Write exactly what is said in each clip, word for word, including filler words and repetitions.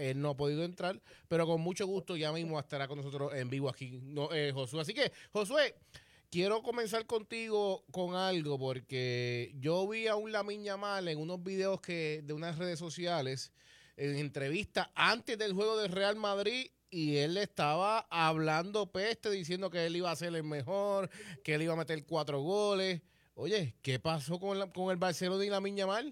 él no ha podido entrar, pero con mucho gusto ya mismo estará con nosotros en vivo aquí, no, eh, Josué. Así que, Josué, quiero comenzar contigo con algo, porque yo vi a un Lamine Yamal en unos videos que de unas redes sociales, en entrevista antes del juego del Real Madrid, y él estaba hablando peste, diciendo que él iba a ser el mejor, que él iba a meter cuatro goles. Oye, ¿qué pasó con, la, con el Barcelona y Lamine Yamal?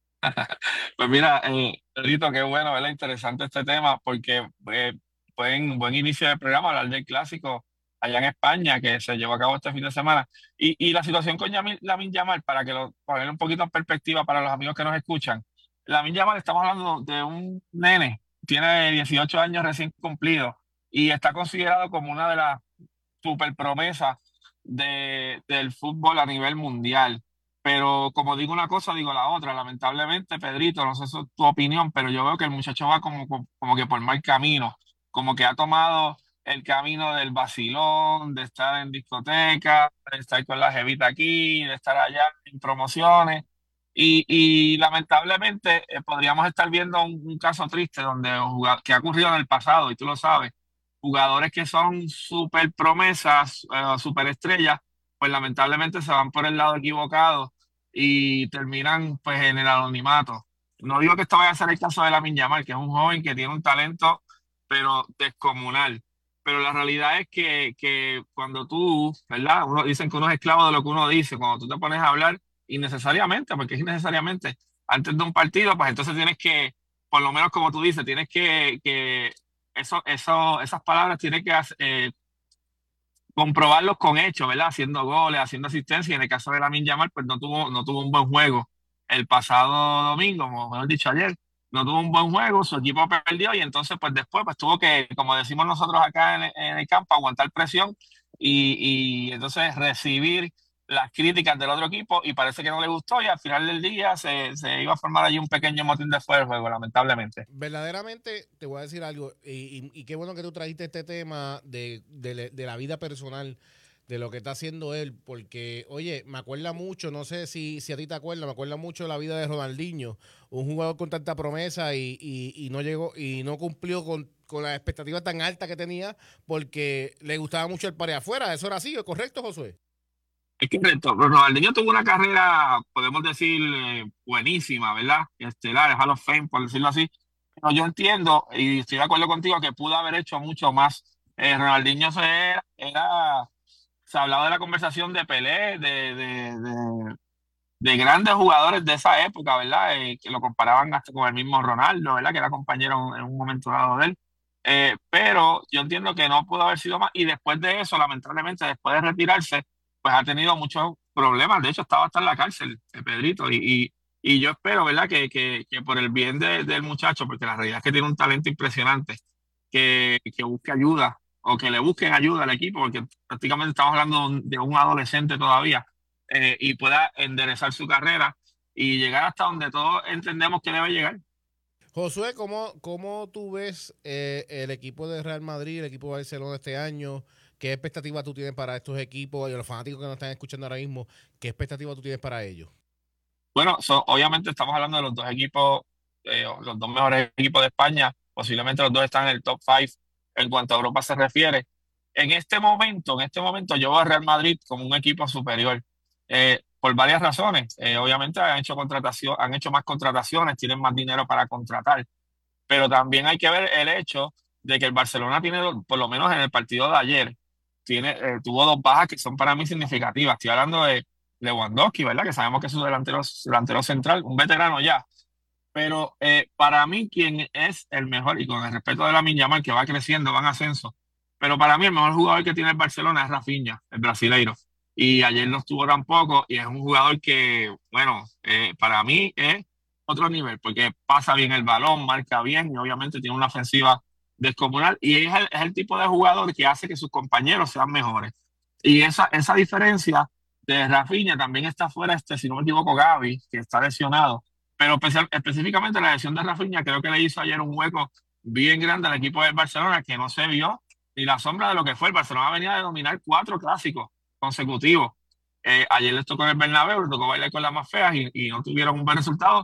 Pues mira, eh, Pedrito, qué bueno, ¿verdad? Interesante este tema porque eh, fue un buen inicio del programa hablar del clásico allá en España que se llevó a cabo este fin de semana. Y, y la situación con Yamil, Lamine Yamal, para que lo poner un poquito en perspectiva para los amigos que nos escuchan. Lamine Yamal, estamos hablando de un nene, tiene dieciocho años recién cumplidos y está considerado como una de las super promesas de, del fútbol a nivel mundial. Pero como digo una cosa, digo la otra. Lamentablemente, Pedrito, no sé si es tu opinión, pero yo veo que el muchacho va como, como, como que por mal camino, como que ha tomado el camino del vacilón, de estar en discoteca, de estar con la jevita aquí, de estar allá en promociones. Y, y lamentablemente eh, podríamos estar viendo un, un caso triste donde un jugado- que ha ocurrido en el pasado, y tú lo sabes, jugadores que son súper promesas, eh, súper estrellas, pues lamentablemente se van por el lado equivocado y terminan pues en el anonimato. No digo que esto vaya a ser el caso de Lamine Yamal, que es un joven que tiene un talento, pero descomunal. Pero la realidad es que, que cuando tú, ¿verdad? Uno dicen que uno es esclavo de lo que uno dice, cuando tú te pones a hablar innecesariamente, porque es innecesariamente, antes de un partido, pues entonces tienes que, por lo menos como tú dices, tienes que, que eso, eso, esas palabras tienes que eh, comprobarlos con hechos, ¿verdad? Haciendo goles, haciendo asistencia. Y en el caso de Lamine Yamal, pues no tuvo, no tuvo un buen juego el pasado domingo, como mejor dicho ayer. No tuvo un buen juego, su equipo perdió y entonces pues después pues tuvo que, como decimos nosotros acá en, en el campo, aguantar presión y, y entonces recibir las críticas del otro equipo y parece que no le gustó y al final del día se, se iba a formar allí un pequeño motín después del juego, lamentablemente. Verdaderamente te voy a decir algo, y, y- y qué bueno que tú trajiste este tema de, de- de la vida personal, de lo que está haciendo él, porque, oye, me acuerda mucho, no sé si, si a ti te acuerdas, me acuerda mucho de la vida de Ronaldinho, un jugador con tanta promesa y, y- y no llegó y no cumplió con, con las expectativas tan altas que tenía, porque le gustaba mucho el pared afuera. Eso era así, ¿es correcto, Josué? Es correcto. Ronaldinho tuvo una carrera, podemos decir, eh, buenísima, ¿verdad? Estelar, de Hall of Fame, por decirlo así. Pero yo entiendo y estoy de acuerdo contigo que pudo haber hecho mucho más. Eh, Ronaldinho se era, era- se hablaba de la conversación de Pelé, de, de, de, de grandes jugadores de esa época, ¿verdad? Eh, que lo comparaban hasta con el mismo Ronaldo, ¿verdad? Que era compañero en un momento dado de él. Eh, pero yo entiendo que no pudo haber sido más. Y después de eso, lamentablemente, después de retirarse, pues ha tenido muchos problemas. De hecho, estaba hasta en la cárcel, eh, Pedrito. Y, y, y yo espero, ¿verdad? Que, que, que por el bien de- del muchacho, porque la realidad es que tiene un talento impresionante, que, que busque ayuda o que le busquen ayuda al equipo, porque prácticamente estamos hablando de un de un adolescente todavía eh, y pueda enderezar su carrera y llegar hasta donde todos entendemos que debe llegar. Josué, ¿cómo, cómo tú ves eh, el equipo de Real Madrid, el equipo de Barcelona este año? ¿Qué expectativas tú tienes para estos equipos y los fanáticos que nos están escuchando ahora mismo? ¿Qué expectativas tú tienes para ellos? Bueno, so- obviamente estamos hablando de los dos equipos, eh, los dos mejores equipos de España, posiblemente los dos están en el top cinco en cuanto a Europa se refiere. En este momento, en este momento yo veo a Real Madrid como un equipo superior, eh, por varias razones. Eh, obviamente han hecho contratación, han hecho más contrataciones, tienen más dinero para contratar, pero también hay que ver el hecho de que el Barcelona tiene, do- por lo menos en el partido de ayer, tiene, eh, tuvo dos bajas que son para mí significativas. Estoy hablando de Lewandowski, ¿verdad? Que sabemos que es su delantero, su delantero central, un veterano ya. Pero eh, para mí, quien es el mejor, y con el respeto de la Yamal, que va creciendo, va en ascenso, pero para mí el mejor jugador que tiene el Barcelona es Rafinha, el brasileiro. Y ayer no estuvo tampoco, y es un jugador que, bueno, eh, para mí es otro nivel, porque pasa bien el balón, marca bien, y obviamente tiene una ofensiva descomunal, y es el, es el tipo de jugador que hace que sus compañeros sean mejores. Y esa, esa diferencia de Rafinha también está fuera, este, si no me equivoco, Gavi, que está lesionado, pero especial- específicamente la lesión de Rafinha creo que le hizo ayer un hueco bien grande al equipo del Barcelona que no se vio ni la sombra de lo que fue. El Barcelona venía de dominar cuatro clásicos consecutivos. Eh, ayer les tocó en el Bernabéu, les tocó bailar con las más feas y, y no tuvieron un buen resultado.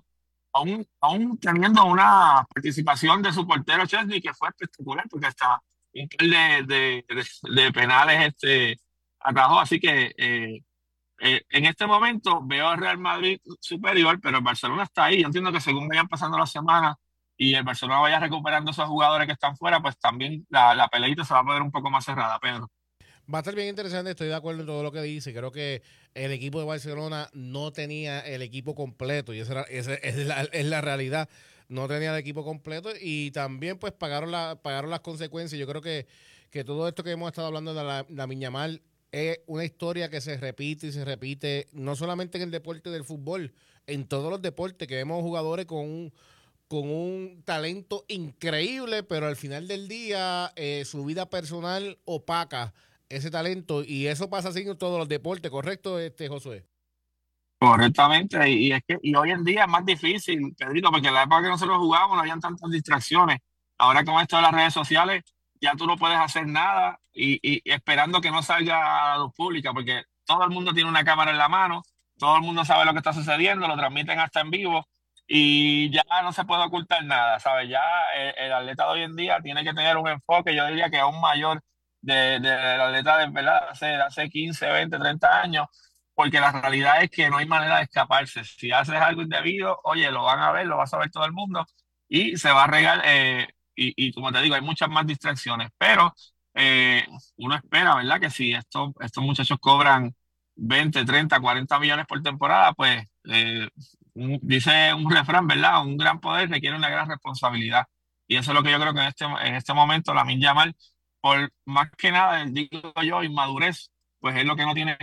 aún, aún teniendo una participación de su portero Chesney que fue espectacular, porque hasta un par de, de, de- de penales este, atajó. Así que eh, eh, en este momento veo al Real Madrid superior, pero el Barcelona está ahí. Yo entiendo que según vayan pasando las semanas y el Barcelona vaya recuperando esos jugadores que están fuera, pues también la, la peleita se va a poner un poco más cerrada, Pedro. Va a estar bien interesante, estoy de acuerdo en todo lo que dice. Creo que el equipo de Barcelona no tenía el equipo completo y esa, era- esa es, la, es la realidad. No tenía el equipo completo y también pues pagaron, la, pagaron las consecuencias. Yo creo que, que todo esto que hemos estado hablando de la, la Miñamal es una historia que se repite y se repite, no solamente en el deporte del fútbol, en todos los deportes, que vemos jugadores con un, con un talento increíble, pero al final del día eh, su vida personal opaca ese talento y eso pasa así en todos los deportes, ¿correcto, este Josué? Correctamente, y, y es que y hoy en día es más difícil, Pedrito, porque en la época que nosotros jugábamos no habían tantas distracciones. Ahora con esto de las redes sociales, ya tú no puedes hacer nada y, y esperando que no salga a la luz pública, porque todo el mundo tiene una cámara en la mano, todo el mundo sabe lo que está sucediendo, lo transmiten hasta en vivo y ya no se puede ocultar nada, ¿sabes? Ya el, el atleta de hoy en día tiene que tener un enfoque, yo diría que aún mayor de, de, del atleta de verdad hace, hace quince veinte treinta años, porque la realidad es que no hay manera de escaparse. Si haces algo indebido, oye, lo van a ver, lo va a saber todo el mundo y se va a regar. Eh, y, y como te digo, hay muchas más distracciones, pero eh, uno espera, ¿verdad? Que si estos, estos muchachos cobran veinte treinta cuarenta millones por temporada, pues eh, un- dice un refrán, ¿verdad? Un gran poder requiere una gran responsabilidad. Y eso es lo que yo creo que en este, en este momento la Yamal, por más que nada, digo yo, inmadurez, pues es lo que no tiene.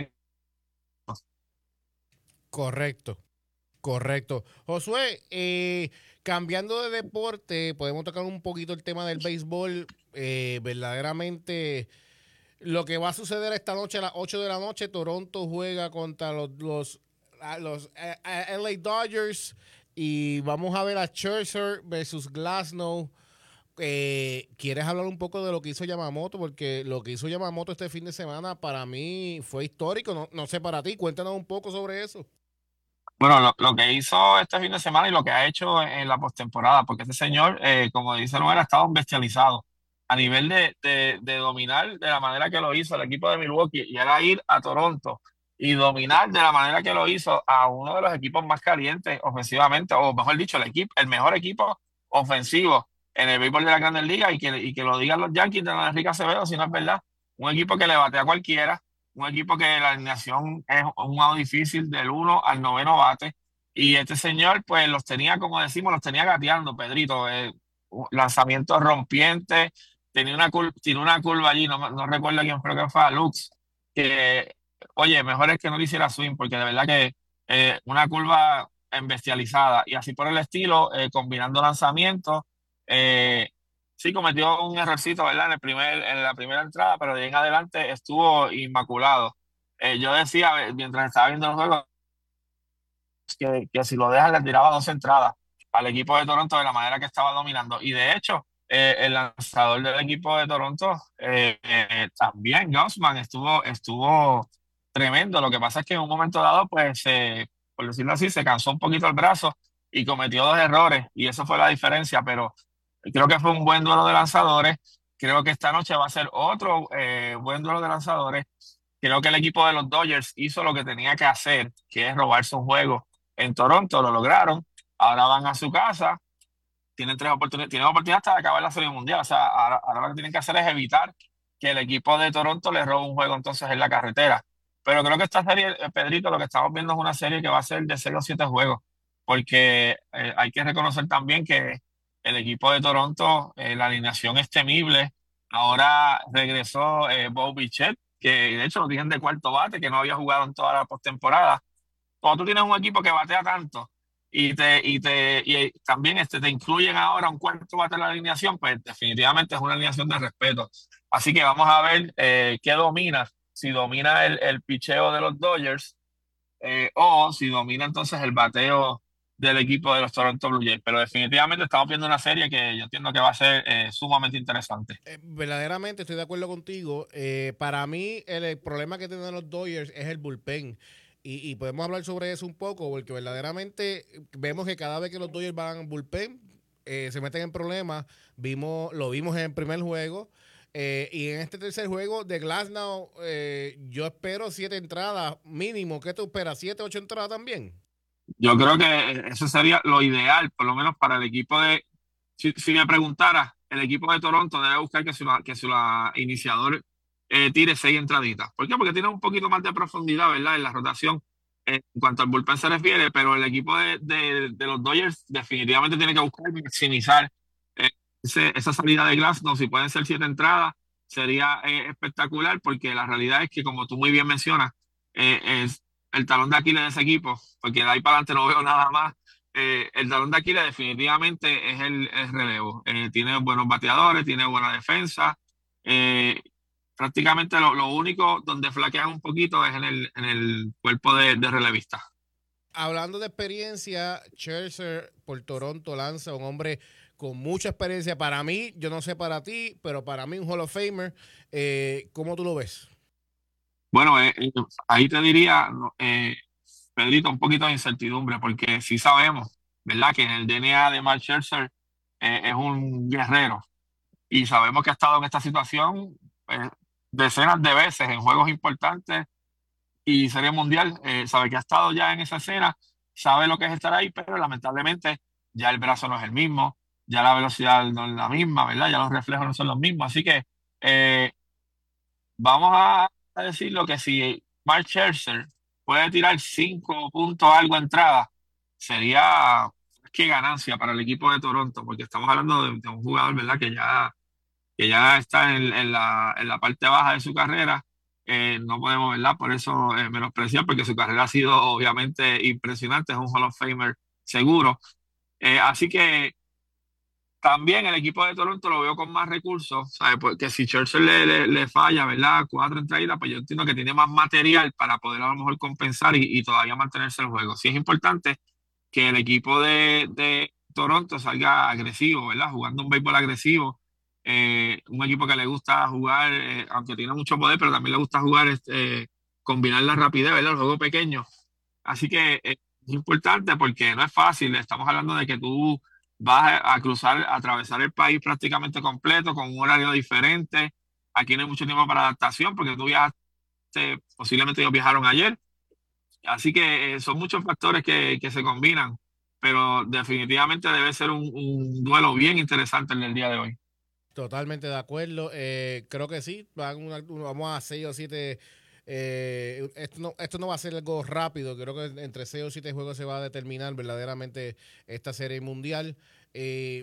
Correcto, correcto. Josué, eh, cambiando de deporte, podemos tocar un poquito el tema del béisbol. Eh, verdaderamente, lo que va a suceder esta noche a las ocho de la noche, Toronto juega contra los, los, a los eh, a L A Dodgers y vamos a ver a Scherzer versus Glasnow. Eh, ¿quieres hablar un poco de lo que hizo Yamamoto? Porque lo que hizo Yamamoto este fin de semana para mí fue histórico. No, no sé para ti, cuéntanos un poco sobre eso. Bueno, lo, lo que hizo este fin de semana y lo que ha hecho en la postemporada, porque este señor, eh, como dice Noel, ha estado bestializado a nivel de, de, de dominar de la manera que lo hizo el equipo de Milwaukee y era ir a Toronto y dominar de la manera que lo hizo a uno de los equipos más calientes ofensivamente, o mejor dicho, el equipo, el mejor equipo ofensivo en el béisbol de la Grandes Ligas y que, y que lo digan los Yankees de Don Enrique Acevedo, si no es verdad. Un equipo que le batea a cualquiera, un equipo que la alineación es un lado difícil del uno al noveno bate. Y este señor, pues los tenía, como decimos, los tenía gateando, Pedrito. Eh, lanzamientos rompientes, tenía una, cur- tiene una curva allí, no, no recuerdo quién fue, que fue a Lux, que, oye, mejor es que no le hiciera swing, porque de verdad que eh, una curva embestializada y así por el estilo, eh, combinando lanzamientos. Eh, sí cometió un errorcito, ¿verdad? En el primer, en la primera entrada, pero de ahí en adelante estuvo inmaculado. Eh, yo decía, eh, mientras estaba viendo el juego, que, que si lo dejan le tiraba dos entradas al equipo de Toronto de la manera que estaba dominando. Y de hecho, eh, el lanzador del equipo de Toronto eh, eh, también, Gaussman, estuvo, estuvo tremendo. Lo que pasa es que en un momento dado, pues, eh, por decirlo así, se cansó un poquito el brazo y cometió dos errores y eso fue la diferencia, pero creo que fue un buen duelo de lanzadores. Creo que esta noche va a ser otro eh, buen duelo de lanzadores. Creo que el equipo de los Dodgers hizo lo que tenía que hacer, que es robarse un juego en Toronto, lo lograron. Ahora van a su casa, tienen tres oportunidades, tienen oportunidad hasta de acabar la Serie Mundial. O sea, ahora, ahora lo que tienen que hacer es evitar que el equipo de Toronto les robe un juego entonces en la carretera. Pero creo que esta serie, eh, Pedrito, lo que estamos viendo es una serie que va a ser de seis o siete juegos, porque eh, hay que reconocer también que el equipo de Toronto, eh, la alineación es temible. Ahora regresó eh, Bo Bichette, que de hecho lo tienen de cuarto bate, que no había jugado en toda la postemporada. Cuando tú tienes un equipo que batea tanto y te y te y también este, te incluyen ahora un cuarto bate en la alineación, pues definitivamente es una alineación de respeto. Así que vamos a ver eh, qué domina, si domina el, el picheo de los Dodgers eh, o si domina entonces el bateo del equipo de los Toronto Blue Jays. Pero definitivamente estamos viendo una serie que yo entiendo que va a ser eh, sumamente interesante. Eh, verdaderamente estoy de acuerdo contigo. Eh, para mí, el, el problema que tienen los Dodgers es el bullpen. y, y podemos hablar sobre eso un poco, porque verdaderamente vemos que cada vez que los Dodgers van al bullpen, eh, se meten en problemas. Vimos, lo vimos en el primer juego. Eh, y en este tercer juego de Glasnow, eh, yo espero siete entradas mínimo. ¿Qué tú esperas? ¿Siete, ocho entradas también? Yo creo que eso sería lo ideal, por lo menos para el equipo de, si, si me preguntara, el equipo de Toronto debe buscar que su, que su la iniciador eh, tire seis entraditas. ¿Por qué? Porque tiene un poquito más de profundidad, ¿verdad? En la rotación eh, en cuanto al bullpen se refiere, pero el equipo de, de, de los Dodgers definitivamente tiene que buscar maximizar eh, ese- esa salida de Glasnow. Si pueden ser siete entradas, sería eh, espectacular, porque la realidad es que, como tú muy bien mencionas, eh, es el talón de Aquiles de ese equipo, porque de ahí para adelante no veo nada más. Eh, el talón de Aquiles definitivamente es el, el relevo. Eh, tiene buenos bateadores, tiene buena defensa. Eh, Prácticamente lo, lo único donde flaquean un poquito es en el, en el cuerpo de, de relevista. Hablando de experiencia, Scherzer por Toronto lanza un hombre con mucha experiencia. Para mí, yo no sé para ti, pero para mí un Hall of Famer. Eh, ¿Cómo tú lo ves? Bueno, eh, eh, ahí te diría, no, eh, Pedrito, un poquito de incertidumbre, porque sí sabemos, ¿verdad?, que en el D N A de Mark Scherzer eh, es un guerrero, y sabemos que ha estado en esta situación eh, decenas de veces en juegos importantes y Serie Mundial. Eh, sabe que ha estado ya en esa escena, sabe lo que es estar ahí, pero lamentablemente ya el brazo no es el mismo, ya la velocidad no es la misma, ¿verdad? Ya los reflejos no son los mismos. Así que eh, vamos a, a decir lo que si Mark Scherzer puede tirar cinco puntos algo entrada, sería qué ganancia para el equipo de Toronto, porque estamos hablando de, de un jugador, ¿verdad?, que ya que ya está en, en la, en la parte baja de su carrera. Eh, no podemos, ¿verdad?, por eso eh, menospreciar, porque su carrera ha sido obviamente impresionante, es un Hall of Famer seguro. Eh, así que también el equipo de Toronto lo veo con más recursos, ¿sabes? Porque si Churchill le, le, le falla, ¿verdad?, cuatro entradas, pues yo entiendo que tiene más material para poder a lo mejor compensar y, y todavía mantenerse el juego. Sí es importante que el equipo de, de Toronto salga agresivo, ¿verdad? Jugando un béisbol agresivo. Eh, un equipo que le gusta jugar, eh, aunque tiene mucho poder, pero también le gusta jugar, este, combinar la rapidez, ¿verdad? El juego pequeño. Así que eh, es importante, porque no es fácil. Estamos hablando de que tú vas a, a cruzar, a atravesar el país prácticamente completo con un horario diferente. Aquí no hay mucho tiempo para adaptación, porque tú viajaste, posiblemente ellos viajaron ayer. Así que eh, son muchos factores que, que se combinan, pero definitivamente debe ser un, un duelo bien interesante el del día de hoy. Totalmente de acuerdo. Eh, creo que sí. Van una- vamos a seis o siete. Eh, esto, no, esto no va a ser algo rápido. Creo que entre seis o siete juegos se va a determinar verdaderamente esta serie mundial. Eh,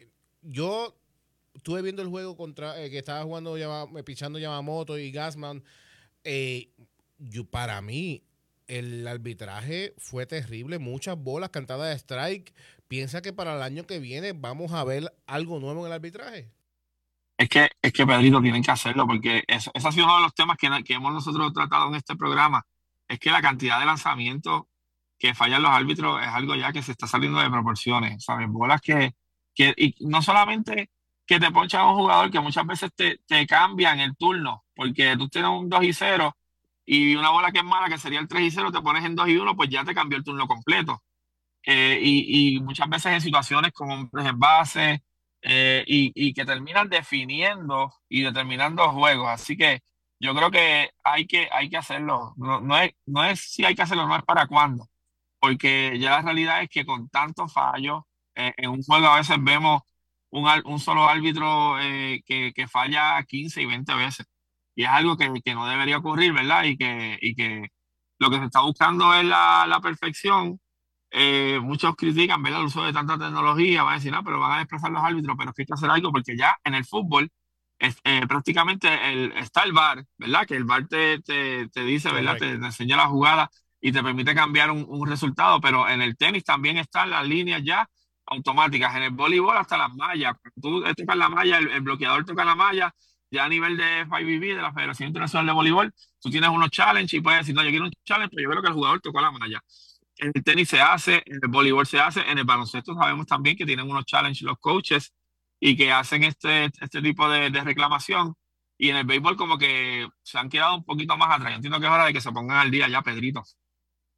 yo estuve viendo el juego contra eh, que estaba jugando, Yama- eh, pichando Yamamoto y Gasman. Eh, yo, para mí, el arbitraje fue terrible. Muchas bolas cantadas de strike. ¿Piensa que para el año que viene vamos a ver algo nuevo en el arbitraje? Es que, es que Pedrito, tienen que hacerlo, porque eso, eso ha sido uno de los temas que, no- que hemos nosotros tratado en este programa. Es que la cantidad de lanzamientos que fallan los árbitros es algo ya que se está saliendo de proporciones, ¿sabes? Bolas que, que y no solamente que te ponchan a un jugador, que muchas veces te, te cambian el turno, porque tú tienes un dos y cero y una bola que es mala, que sería el tres y cero, te pones en dos y uno, pues ya te cambió el turno completo. Eh, y, y muchas veces en situaciones con hombres en base, eh, y, y que terminan definiendo y determinando juegos. Así que yo creo que hay que, hay que hacerlo. No, no es, no es si hay que hacerlo, no es para cuándo, porque ya la realidad es que con tantos fallos eh, en un juego a veces vemos un, al- un solo árbitro eh, que, que falla quince y veinte veces. Y es algo que, que no debería ocurrir, ¿verdad? Y que, y que lo que se está buscando es la, la perfección. Eh, muchos critican, ¿verdad?, el uso de tanta tecnología. Van a decir, no, pero van a desplazar los árbitros, pero es que hay que hacer algo, porque ya en el fútbol es- eh, prácticamente el, está el V A R, ¿verdad? Que el V A R te, te, te dice, ¿verdad? Te, Correcto. te enseña la jugada y te permite cambiar un, un resultado, pero en el tenis también están las líneas ya automáticas. En el voleibol hasta las mallas. Cuando tú tocas la malla, el, el bloqueador toca la malla, ya a nivel de F I V B, de la Federación Internacional de Voleibol, tú tienes unos challenge y puedes decir, no, yo quiero un challenge, pero yo creo que el jugador tocó la malla. En el tenis se hace, en el voleibol se hace, en el baloncesto sabemos también que tienen unos challenges los coaches y que hacen este, este tipo de, de reclamación. Y en el béisbol como que se han quedado un poquito más atrás. Yo entiendo que es hora de que se pongan al día ya, Pedrito.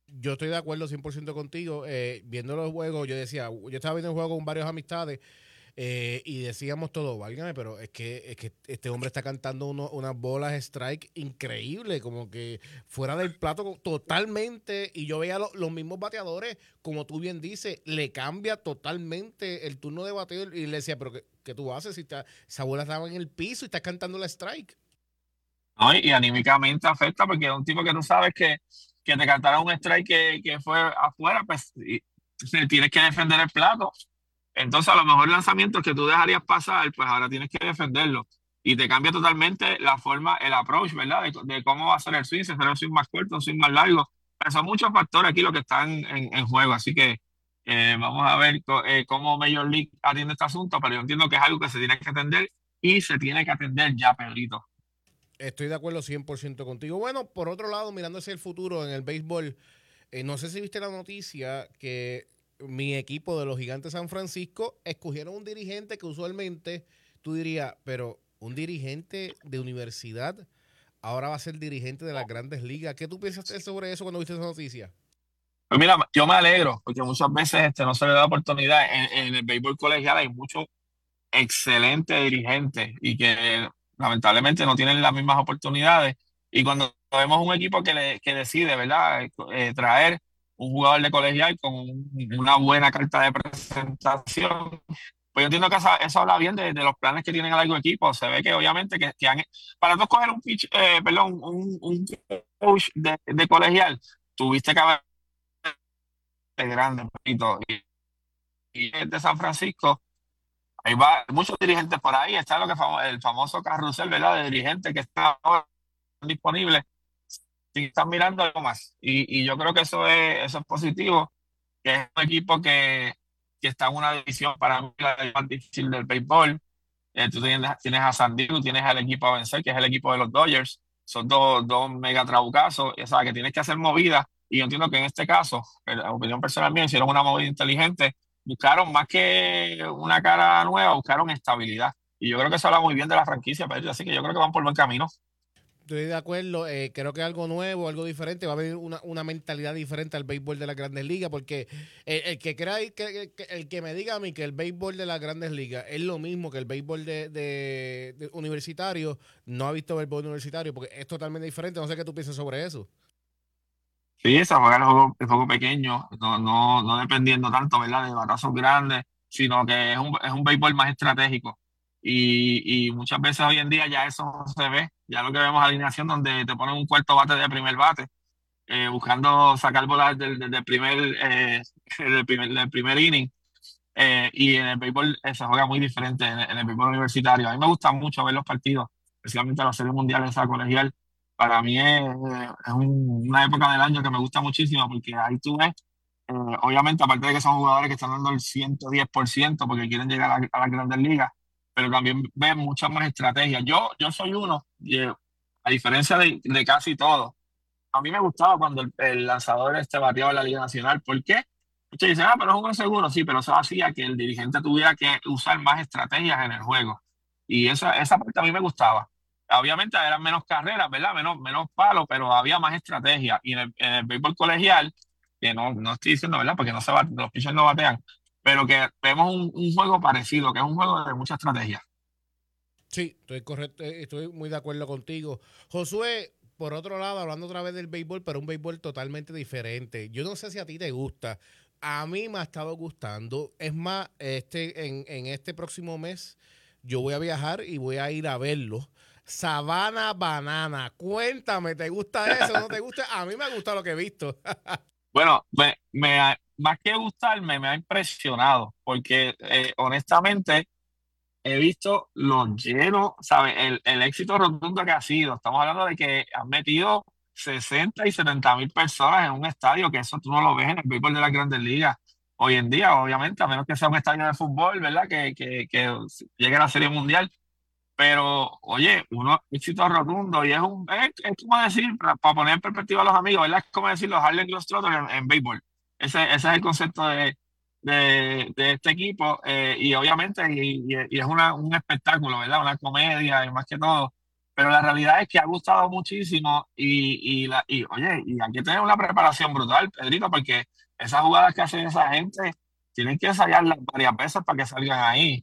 Yo estoy de acuerdo cien por ciento contigo. Eh, viendo los juegos, yo decía, yo estaba viendo el juego con varias amistades eh, y decíamos todo, válgame, pero es que, es que este hombre está cantando uno- unas bolas strike increíbles, como que fuera del plato totalmente. Y yo veía lo- los mismos bateadores, como tú bien dices, le cambia totalmente el turno de bateo y le decía, pero ¿qué, qué tú haces si está, esa bola estaba en el piso y estás cantando la strike? ¿No? Y, y anímicamente afecta porque es un tipo que tú sabes que, que te cantaron un strike que, que fue afuera, pues y, se- tienes que defender el plato. Entonces, a lo mejor lanzamientos que tú dejarías pasar, pues ahora tienes que defenderlo. Y te cambia totalmente la forma, el approach, ¿verdad? De, de cómo va a ser el swing, si será un swing más corto, un swing más largo. Pero son muchos factores aquí los que están en, en juego. Así que eh, vamos a ver co- eh, cómo Major League atiende este asunto, pero yo entiendo que es algo que se tiene que atender y se tiene que atender ya, Pedrito. Estoy de acuerdo cien por ciento contigo. Bueno, por otro lado, mirando hacia el futuro en el béisbol, eh, no sé si viste la noticia que mi equipo de los Gigantes de San Francisco escogieron un dirigente que usualmente tú dirías, pero un dirigente de universidad ahora va a ser dirigente de las grandes ligas. ¿Qué tú piensas sobre eso cuando viste esa noticia? Pues mira, yo me alegro porque muchas veces este, no se le da oportunidad. En, en el béisbol colegial hay muchos excelentes dirigentes y que lamentablemente no tienen las mismas oportunidades. Y cuando vemos un equipo que, le, que decide, ¿verdad? Eh, eh, traer un jugador de colegial con un- una buena carta de presentación, pues yo entiendo que eso, eso habla bien de, de los planes que tienen a largo equipo. Se ve que obviamente que, que han, para tú escoger un pitch, eh, perdón, un, un coach de, de colegial, tuviste que haber de grande, poquito. Y, y de San Francisco, hay va, muchos dirigentes por ahí, está lo que famo- el famoso carrusel, ¿verdad? De dirigentes que están ahora disponibles, si están mirando algo más. Y, y yo creo que eso es, eso es positivo, que es un equipo que, que está en una división para mí la más difícil del béisbol. Eh, tú tienes, tienes a San Diego, tienes al equipo a vencer, que es el equipo de los Dodgers. Son dos, dos mega trabucazos, o sea, que tienes que hacer movidas. Y yo entiendo que en este caso, en la opinión personal mía, hicieron una movida inteligente. Buscaron más que una cara nueva, buscaron estabilidad. Y yo creo que eso habla muy bien de la franquicia, Pedro. Así que yo creo que van por buen camino. Estoy de acuerdo, eh, creo que algo nuevo, algo diferente, va a haber una, una mentalidad diferente al béisbol de las grandes ligas, porque el, el que crea y que, que- el que me diga a mí que el béisbol de las grandes ligas es lo mismo que el béisbol de, de- de universitario, no ha visto béisbol universitario, porque es totalmente diferente, no sé qué tú piensas sobre eso. Sí, se juega el juego, el juego pequeño, no, no, no dependiendo tanto, ¿verdad? De batazos grandes, sino que es un, es un béisbol más estratégico. Y, y muchas veces hoy en día ya eso no se ve, ya lo que vemos es alineación donde te ponen un cuarto bate de primer bate, eh, buscando sacar bolas del, del, del primer, eh, del primer, del primer inning. Eh, y en el béisbol eh, se juega muy diferente en, el en el béisbol universitario. A mí me gusta mucho ver los partidos, especialmente la Serie Mundial esa colegial. Para mí es, es un- una época del año que me gusta muchísimo porque ahí tú ves, eh, obviamente, aparte de que son jugadores que están dando el ciento diez por ciento porque quieren llegar a, a las grandes ligas, pero también ves muchas más estrategias. Yo, yo soy uno, y, eh, a diferencia de, de casi todos, a mí me gustaba cuando el, el lanzador este bateaba en la Liga Nacional. ¿Por qué? Usted dice, ah, pero es un seguro, sí, pero eso hacía que el dirigente tuviera que usar más estrategias en el juego. Y esa, esa parte a mí me gustaba. Obviamente eran menos carreras, ¿verdad? Menos, menos palos, pero había más estrategia. Y en el, en el béisbol colegial, que no, no estoy diciendo, ¿verdad? Porque no se va, los pitchers no batean, pero que vemos un, un juego parecido, que es un juego de mucha estrategia. Sí, estoy correcto, eh, estoy muy de acuerdo contigo. Josué, por otro lado, hablando otra vez del béisbol, pero un béisbol totalmente diferente. Yo no sé si a ti te gusta. A mí me ha estado gustando. Es más, este, en, en este próximo mes yo voy a viajar y voy a ir a verlo. Sabana Banana. Cuéntame, ¿te gusta eso? ¿No te gusta? A mí me gusta lo que he visto. Bueno, me, me ha- más que gustarme, me ha impresionado, porque eh, honestamente he visto lo lleno, ¿sabes? El, el éxito rotundo que ha sido. Estamos hablando de que han metido sesenta y setenta mil personas en un estadio, que eso tú no lo ves en el béisbol de las grandes ligas. Hoy en día, obviamente, a menos que sea un estadio de fútbol, ¿verdad? Que, que, que llegue a la Serie Mundial. Pero, oye, uno éxito rotundo y es un, es, es como decir, para, para poner en perspectiva a los amigos, ¿verdad? Es como decir los Harlem Globetrotters en, en béisbol. Ese, ese es el concepto de, de, de este equipo eh, y obviamente y, y- y es una, un espectáculo, ¿verdad? Una comedia y más que todo. pero la realidad es que ha gustado muchísimo y, y, la, y oye, y hay que tener una preparación brutal, Pedrito, porque esas jugadas que hacen esa gente tienen que ensayarlas varias veces para que salgan ahí.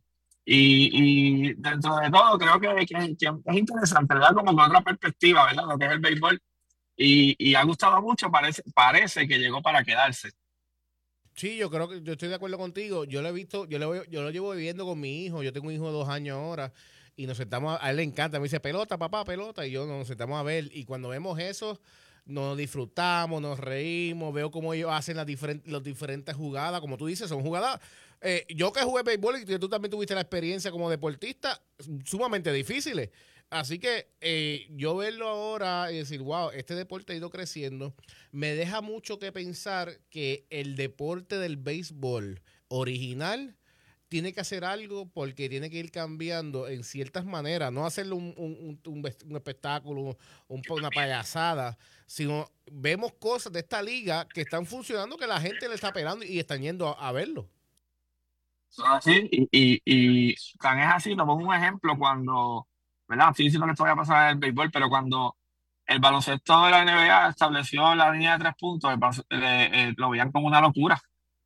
Y, y dentro de todo, creo que, que- que es interesante, ¿verdad? Como con otra perspectiva, ¿verdad? Lo que es el béisbol. Y, y ha gustado mucho, parece, parece que llegó para quedarse. Sí, yo creo que yo estoy de acuerdo contigo. Yo lo he visto, yo lo, veo- yo lo llevo viviendo con mi hijo. Yo tengo un hijo de dos años ahora y nos sentamos, a, a él le encanta. Me dice, pelota, papá, pelota. Y yo nos sentamos a ver. Y cuando vemos eso, nos disfrutamos, nos reímos. Veo cómo ellos hacen las diferentes, las diferentes jugadas. Como tú dices, son jugadas. Eh, yo que jugué béisbol y que tú también tuviste la experiencia como deportista, sumamente difíciles. Así que eh, yo verlo ahora y decir, wow, este deporte ha ido creciendo me deja mucho que pensar que el deporte del béisbol original tiene que hacer algo porque tiene que ir cambiando en ciertas maneras, no hacerlo un, un, un, un un espectáculo, un, una payasada, sino vemos cosas de esta liga que están funcionando que la gente le está esperando y están yendo a, a verlo. Son así, y, y, y tan es así, nos pongo un ejemplo cuando, ¿verdad? Estoy diciendo que esto vaya a pasar en el béisbol, pero cuando el baloncesto de la N B A estableció la línea de tres puntos, el balonce- eh, eh, lo veían como una locura.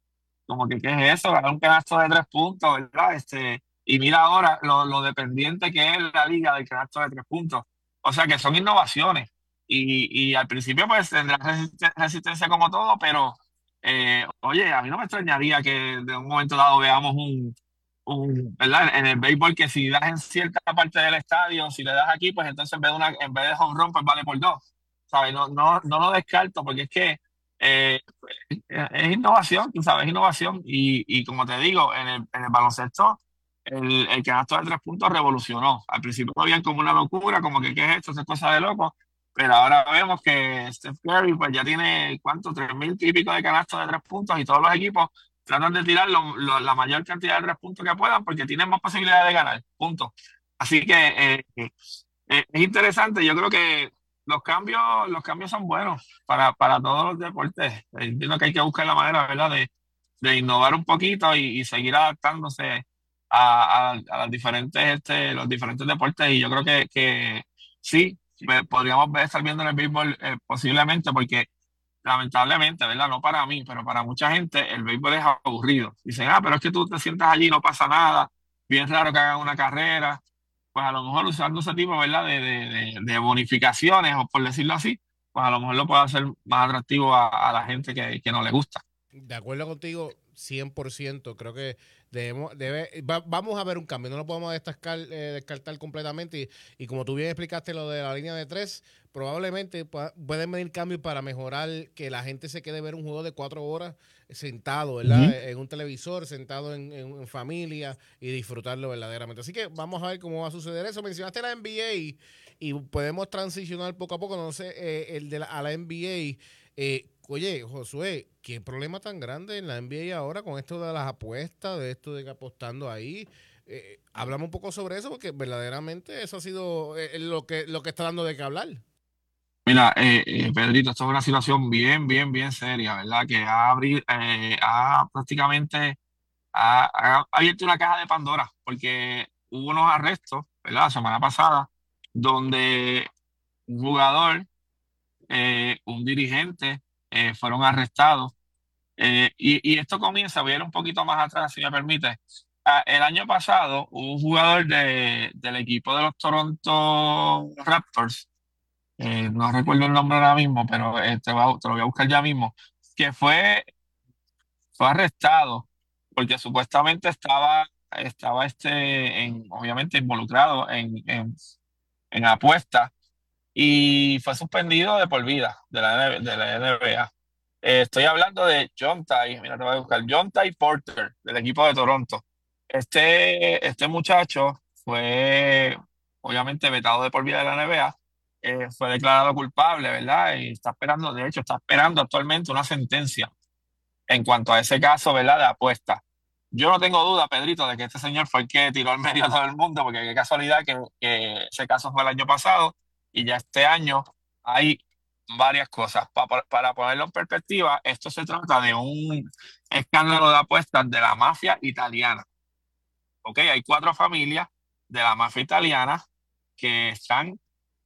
Como que, ¿qué es eso? Ganar un canasto de tres puntos, ¿verdad? Este, y mira ahora lo, lo dependiente que es la liga del canasto de tres puntos. O sea que son innovaciones. Y, y al principio pues tendrá resist- resistencia como todo, pero eh, oye, a mí no me extrañaría que de un momento dado veamos un, un, ¿verdad? En el béisbol que si das en cierta parte del estadio, si le das aquí, pues entonces en vez de, una, en vez de home run, pues vale por dos. ¿Sabes? No, no, no lo descarto porque es que eh, es innovación, tú sabes, es innovación. Y, y como te digo, en el, en el baloncesto, el, el canasto de tres puntos revolucionó. Al principio lo veían como una locura, como que qué es esto, es cosa de loco. Pero ahora vemos que Steph Curry pues ya tiene, ¿cuánto? Tres mil y pico de canastos de tres puntos y todos los equipos tratan de tirar lo- lo- la mayor cantidad de tres puntos que puedan porque tienen más posibilidades de ganar, punto. Así que eh, eh, eh, es interesante, yo creo que los cambios, los cambios son buenos para, para todos los deportes. Entiendo que hay que buscar la manera, ¿verdad?, de, de innovar un poquito y, y seguir adaptándose a, a- a las diferentes, este, los diferentes deportes. Y yo creo que, que sí, ve- podríamos ver- estar viendo en el béisbol eh, posiblemente, porque lamentablemente, ¿verdad? No para mí, pero para mucha gente el béisbol es aburrido. Dicen, ah, pero es que tú te sientas allí y no pasa nada. Bien raro que hagan una carrera. Pues a lo mejor usando ese tipo, ¿verdad? De, de, de- de bonificaciones, o por decirlo así, pues a lo mejor lo puede hacer más atractivo a, a la gente que, que no le gusta. De acuerdo contigo, cien por ciento. Creo que debemos, debe, va- vamos a ver un cambio. No lo podemos descartar, eh, descartar completamente. Y, y como tú bien explicaste lo de la línea de tres, probablemente pu- pueden venir cambios para mejorar que la gente se quede ver un juego de cuatro horas sentado, ¿verdad? Ujú. En un televisor, sentado en, en- en familia y disfrutarlo verdaderamente. Así que vamos a ver cómo va a suceder eso. Mencionaste la N B A y, y podemos transicionar poco a poco. No sé, eh, el de la, a la N B A. Eh, oye, Josué, ¿qué problema tan grande en la N B A ahora con esto de las apuestas, de esto de que apostando ahí? Eh, háblame un poco sobre eso porque verdaderamente eso ha sido eh, lo que lo que está dando de qué hablar. Mira, eh, eh, Pedrito, esto es una situación bien, bien, bien seria, ¿verdad? Que ha, abri- eh, ha prácticamente ha, ha abierto una caja de Pandora, porque hubo unos arrestos, ¿verdad? La semana pasada, donde un jugador, eh, un dirigente, eh, fueron arrestados. Eh, y, y esto comienza, voy a ir un poquito más atrás, si me permite. Ah, el año pasado, hubo un jugador de- del equipo de los Toronto Raptors, eh, no recuerdo el nombre ahora mismo, pero eh, te, va- te lo voy a buscar ya mismo, que fue, fue arrestado porque supuestamente estaba, estaba este, en, obviamente involucrado en, en, en apuestas y fue suspendido de por vida de la, N- de la N B A. Eh, estoy hablando de John Ty, mira, te voy a buscar, John Ty Porter, del equipo de Toronto. Este, este muchacho fue, obviamente, vetado de por vida de la N B A, eh, fue declarado culpable, ¿verdad? Y está esperando, de hecho, está esperando actualmente una sentencia en cuanto a ese caso, ¿verdad? De apuesta. Yo no tengo duda, Pedrito, de que este señor fue el que tiró el medio a todo el mundo, porque qué casualidad que, que ese caso fue el año pasado y ya este año hay varias cosas. Pa- pa- para ponerlo en perspectiva, esto se trata de un escándalo de apuestas de la mafia italiana. ¿Ok? Hay cuatro familias de la mafia italiana que están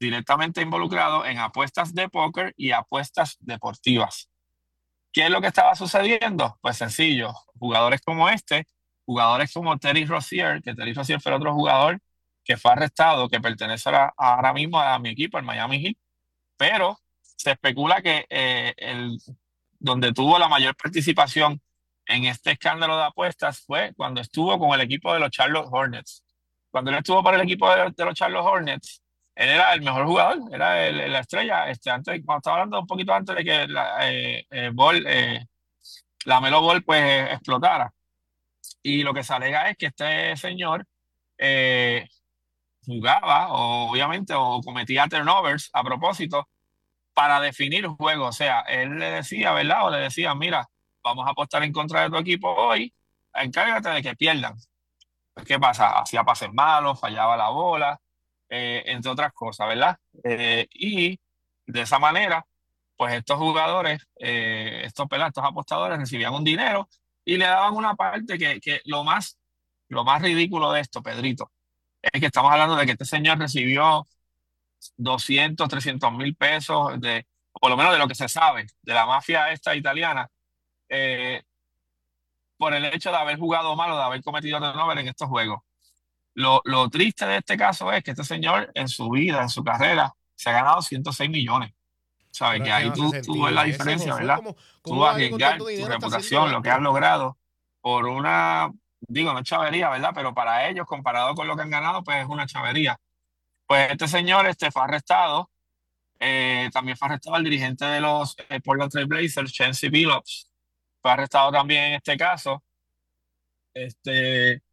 directamente involucrado en apuestas de póker y apuestas deportivas. ¿Qué es lo que estaba sucediendo? Pues sencillo, jugadores como este, jugadores como Terry Rozier, que Terry Rozier fue otro jugador que fue arrestado, que pertenece ahora, ahora mismo a mi equipo, el Miami Heat, pero se especula que eh, el, donde tuvo la mayor participación en este escándalo de apuestas fue cuando estuvo con el equipo de los Charlotte Hornets. Cuando él estuvo para el equipo de, de los Charlotte Hornets, él era el mejor jugador, era el- la estrella. Este, antes, cuando estaba hablando un poquito antes de que la, eh, eh, Ball, eh, la Melo Ball pues eh, explotara. Y lo que se alega es que este señor eh, jugaba, o, obviamente, o cometía turnovers a propósito para definir un juego. O sea, él le decía, ¿verdad? O le decía, mira, vamos a apostar en contra de tu equipo hoy, encárgate de que pierdan. Pues, ¿qué pasa? Hacía pases malos, fallaba la bola, eh, entre otras cosas, ¿verdad? Eh, y de esa manera, pues estos jugadores, eh, estos, ¿verdad? Estos apostadores recibían un dinero y le daban una parte que, que lo más, lo más ridículo de esto, Pedrito, es que estamos hablando de que este señor recibió doscientos trescientos mil pesos, de, o por lo menos de lo que se sabe, de la mafia esta italiana, eh, por el hecho de haber jugado mal o de haber cometido turnover en estos juegos. Lo, lo triste de este caso es que este señor en su vida, en su carrera, se ha ganado ciento seis millones. ¿Sabes? Pero Que es que ahí no hace tú, tú ves la sentido eso, diferencia, Josué. ¿verdad? ¿Cómo, Tú cómo alguien con arriesgar tanto tu dinero está haciendo reputación, lo que has esto? logrado, por una, digo, no es chavería, ¿verdad? Pero para ellos, comparado con lo que han ganado, pues es una chavería. Pues este señor este, fue arrestado. Eh, también fue arrestado el dirigente de los eh, Portland Trail Blazers, Chauncey Billups. Fue arrestado también en este caso. Este,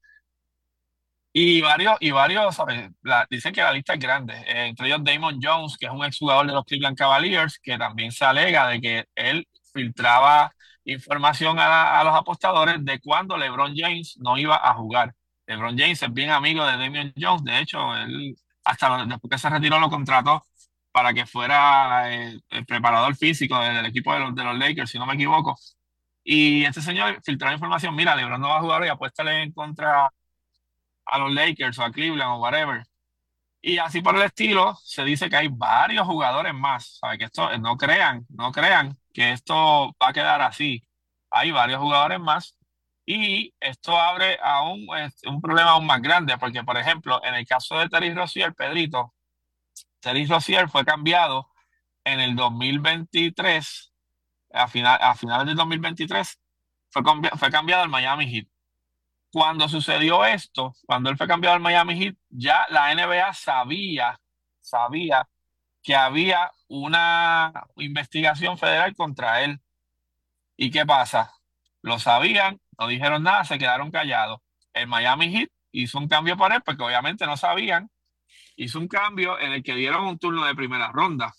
y varios, y varios, ¿sabes? La- dicen que la lista es grande. Eh, entre ellos Damon Jones, que es un exjugador de los Cleveland Cavaliers, que también se alega de que él filtraba información a, la- a los apostadores de cuando LeBron James no iba a jugar. LeBron James es bien amigo de Damian Jones. De hecho, él hasta lo- después que se retiró lo contrató para que fuera eh, el preparador físico del, del equipo de los, de los Lakers, si no me equivoco. Y este señor filtraba información, mira, LeBron no va a jugar y apuéstale en contra a los Lakers o a Cleveland o whatever. Y así por el estilo, se dice que hay varios jugadores más. ¿Sabe? Que esto, no crean, no crean que esto va a quedar así. Hay varios jugadores más. Y esto abre a un, este, un problema aún más grande, porque, por ejemplo, en el caso de Terry Rozier, Pedrito, Terry Rozier fue cambiado en el dos mil veintitrés, a, final, a finales del dos mil veintitrés, fue, cambi- fue cambiado al Miami Heat. Cuando sucedió esto, cuando él fue cambiado al Miami Heat, ya la N B A sabía, sabía que había una investigación federal contra él. ¿Y qué pasa? Lo sabían, no dijeron nada, se quedaron callados. El Miami Heat hizo un cambio para él, porque obviamente no sabían. Hizo un cambio en el que dieron un turno de primera ronda.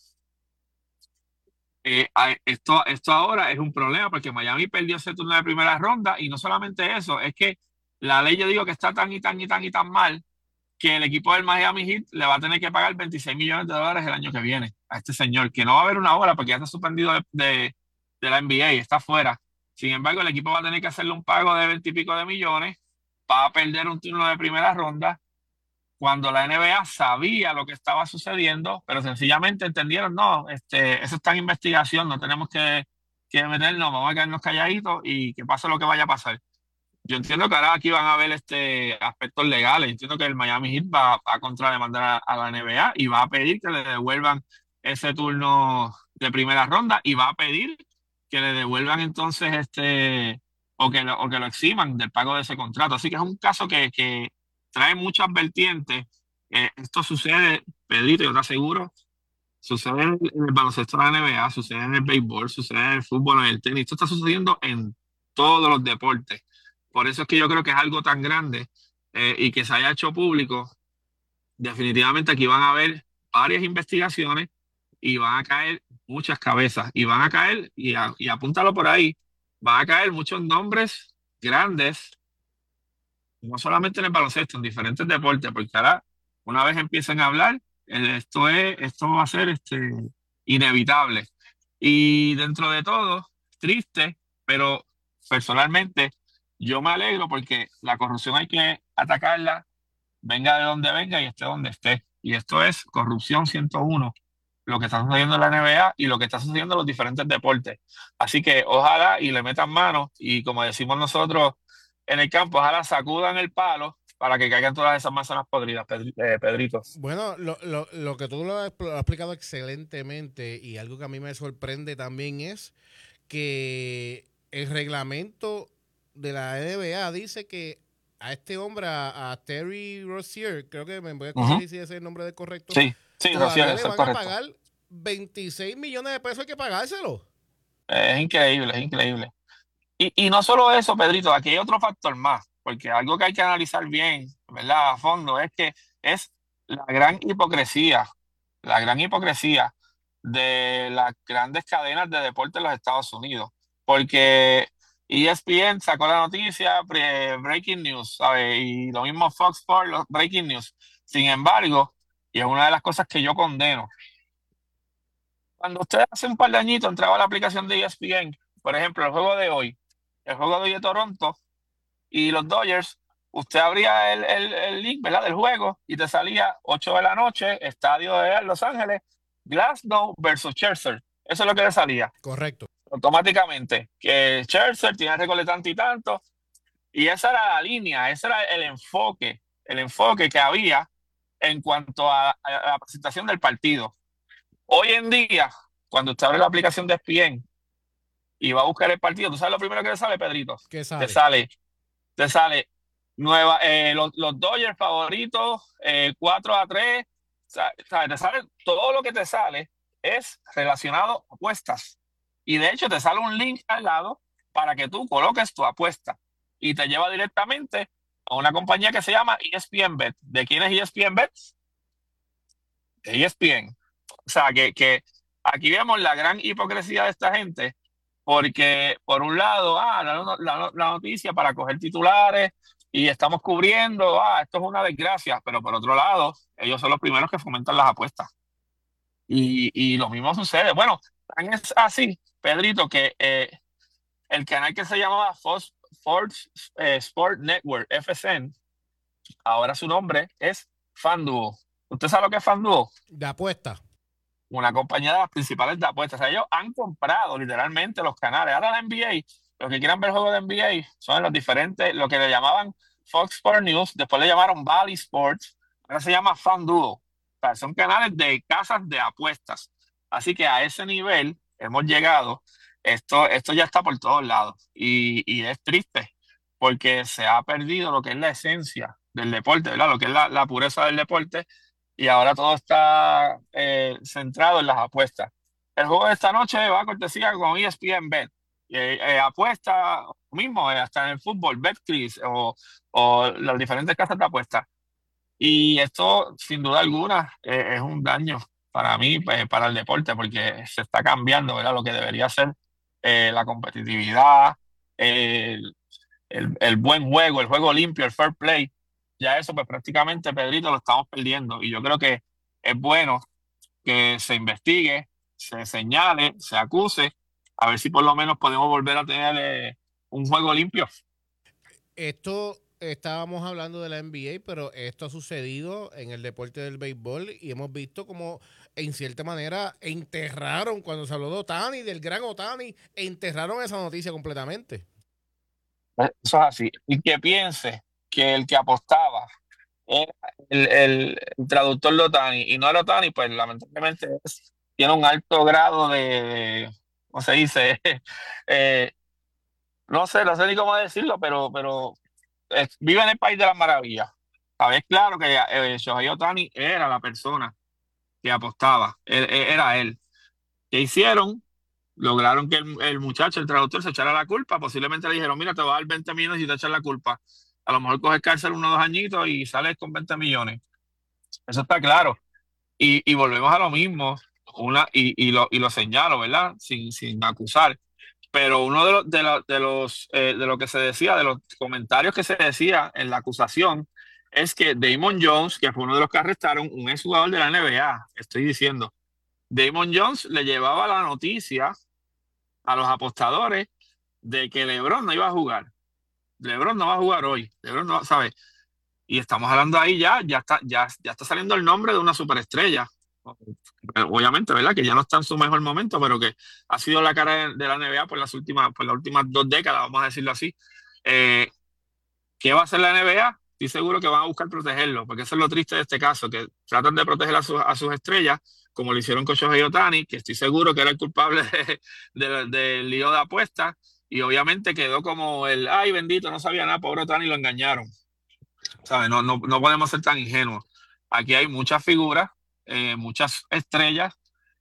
Eh, a- esto, esto ahora es un problema porque Miami perdió ese turno de primera ronda y no solamente eso, es que la ley yo digo que está tan y tan y tan y tan mal que el equipo del Miami Heat le va a tener que pagar veintiséis millones de dólares el año que viene a este señor, que no va a haber una hora porque ya está suspendido de, de, de la N B A, está fuera. Sin embargo, el equipo va a tener que hacerle un pago de veinte y pico de millones, va a perder un turno de primera ronda cuando la N B A sabía lo que estaba sucediendo, pero sencillamente entendieron, no, este, eso está en investigación, no tenemos que, que meternos, vamos a quedarnos calladitos y que pase lo que vaya a pasar. Yo entiendo que ahora aquí van a ver este aspectos legales. Entiendo que el Miami Heat va, va a contrademandar a, a la N B A y va a pedir que le devuelvan ese turno de primera ronda y va a pedir que le devuelvan entonces este o que lo, o que lo eximan del pago de ese contrato. Así que es un caso que, que trae muchas vertientes. Eh, esto sucede, Pedrito, yo te aseguro, sucede en el, en el baloncesto de la N B A, sucede en el béisbol, sucede en el fútbol, en el tenis. Esto está sucediendo en todos los deportes. Por eso es que yo creo que es algo tan grande eh, y que se haya hecho público. Definitivamente aquí van a haber varias investigaciones y van a caer muchas cabezas y van a caer, y, a- y apúntalo por ahí, van a caer muchos nombres grandes, no solamente en el baloncesto, en diferentes deportes, porque ahora, una vez empiecen a hablar, eh, esto es, esto va a ser este, inevitable. Y dentro de todo, triste, pero personalmente yo me alegro porque la corrupción hay que atacarla, venga de donde venga y esté donde esté. Y esto es corrupción ciento uno, lo que está sucediendo en la N B A y lo que está sucediendo en los diferentes deportes. Así que ojalá y le metan mano y como decimos nosotros en el campo, ojalá sacudan el palo para que caigan todas esas manzanas podridas, Pedri- eh, Pedrito. Bueno, lo, lo, lo que tú lo has, lo has explicado excelentemente y algo que a mí me sorprende también es que el reglamento de la N B A dice que a este hombre, a, a Terry Rozier, creo que me voy a Ujú. corregir si ese es el nombre de correcto, Sí, sí, Rociel, todavía le eso es van a correcto. pagar veintiséis millones de pesos, hay que pagárselo. Eh, Es increíble, es increíble. Y, y no solo eso, Pedrito, aquí hay otro factor más, porque algo que hay que analizar bien, ¿verdad? A fondo, es que es la gran hipocresía, la gran hipocresía de las grandes cadenas de deporte en los Estados Unidos. Porque E S P N sacó la noticia, pre- Breaking News, ¿sabes? Y lo mismo Fox Sports, los Breaking News. Sin embargo, y es una de las cosas que yo condeno, cuando usted hace un par de añitos entraba a la aplicación de E S P N, por ejemplo, el juego de hoy, el juego de hoy de Toronto y los Dodgers, usted abría el, el, el link, ¿verdad? Del juego y te salía ocho de la noche, estadio de Los Ángeles, Glasgow versus Scherzer. Eso es lo que le salía Correcto. automáticamente. Que Scherzer tiene récord de tanto y tanto. Y esa era la línea, ese era el enfoque, el enfoque que había en cuanto a, a la presentación del partido. Hoy en día, cuando usted abre la aplicación de E S P N y va a buscar el partido, ¿tú sabes lo primero que le sale, Pedrito? ¿Qué Te sale? sale te sale nueva, eh, los, los Dodgers favoritos, eh, cuatro a tres, o sea, te sale todo lo que te sale es relacionado a apuestas. Y de hecho te sale un link al lado para que tú coloques tu apuesta y te lleva directamente a una compañía que se llama E S P N Bet. ¿De quién es E S P N Bet? De E S P N. O sea, que, que aquí vemos la gran hipocresía de esta gente, porque por un lado, ah, la, la- la noticia para coger titulares y estamos cubriendo, ah, esto es una desgracia, pero por otro lado, ellos son los primeros que fomentan las apuestas. Y, y lo mismo sucede. Bueno, tan es así, Pedrito, que eh, el canal que se llamaba Fox, Fox eh, Sport Network, F S N, ahora su nombre es FanDuel. ¿Usted sabe lo que es FanDuel? De apuesta. Una compañía de las principales de apuestas. O sea, ellos han comprado literalmente los canales. Ahora la N B A, los que quieran ver juegos de N B A, son los diferentes, lo que le llamaban Fox Sports News, después le llamaron Bally Sports, ahora se llama FanDuel. O sea, son canales de casas de apuestas. Así que a ese nivel hemos llegado. Esto, esto ya está por todos lados. Y, y es triste porque se ha perdido lo que es la esencia del deporte, ¿verdad? Lo que es la, la pureza del deporte y ahora todo está eh, centrado en las apuestas. El juego de esta noche va a cortesía con E S P N Bet. Eh, eh, apuesta mismo, eh, hasta en el fútbol, Betcris o, o las diferentes casas de apuestas. Y esto, sin duda alguna, eh, es un daño para mí, pues, para el deporte, porque se está cambiando, ¿verdad? Lo que debería ser eh, la competitividad, el, el, el buen juego, el juego limpio, el fair play. Ya eso, pues prácticamente, Pedrito, lo estamos perdiendo. Y yo creo que es bueno que se investigue, se señale, se acuse, a ver si por lo menos podemos volver a tener eh, un juego limpio. Esto estábamos hablando de la N B A, pero esto ha sucedido en el deporte del béisbol y hemos visto como en cierta manera enterraron, cuando se habló de Otani, del gran Otani, enterraron esa noticia completamente. Eso es así. Y que piense que el que apostaba era el, el- el traductor de Otani y no era Otani, pues lamentablemente es- tiene un alto grado de, de- ¿cómo se dice? Eh, no sé, no sé ni cómo decirlo, pero, pero eh, vive en el país de las maravillas. Sabes, claro que eh, Shohei Ohtani era la persona que apostaba, él- él- era él. ¿Qué hicieron? Lograron que el, el muchacho, el traductor, se echara la culpa. Posiblemente le dijeron, mira, te voy a dar veinte millones y te echas la culpa. A lo mejor coges cárcel uno o dos añitos y sales con veinte millones. Eso está claro. Y, y volvemos a lo mismo, una, y, y lo, y lo señalo, ¿verdad? Sin, sin acusar. Pero uno de los, de los, de los eh, de lo que se decía, de los comentarios que se decía en la acusación, es que Damon Jones, que fue uno de los que arrestaron, un exjugador de la N B A, estoy diciendo, Damon Jones le llevaba la noticia a los apostadores de que LeBron no iba a jugar. LeBron no va a jugar hoy. LeBron no, ¿sabe? Y estamos hablando ahí ya, ya está, ya, ya está saliendo el nombre de una superestrella. Obviamente, ¿verdad? Que ya no está en su mejor momento, pero que ha sido la cara de, de la N B A por las últimas, por las últimas dos décadas, vamos a decirlo así. Eh, ¿Qué va a hacer la N B A? Estoy seguro que van a buscar protegerlo, porque eso es lo triste de este caso, que tratan de proteger a, sus- a sus estrellas, como lo hicieron con Shohei Ohtani, que estoy seguro que era el culpable de- de- del lío de apuestas, y obviamente quedó como el, ay bendito, no sabía nada, pobre Ohtani, lo engañaron. ¿Sabes? No, no, no podemos ser tan ingenuos. Aquí hay muchas figuras, eh, muchas estrellas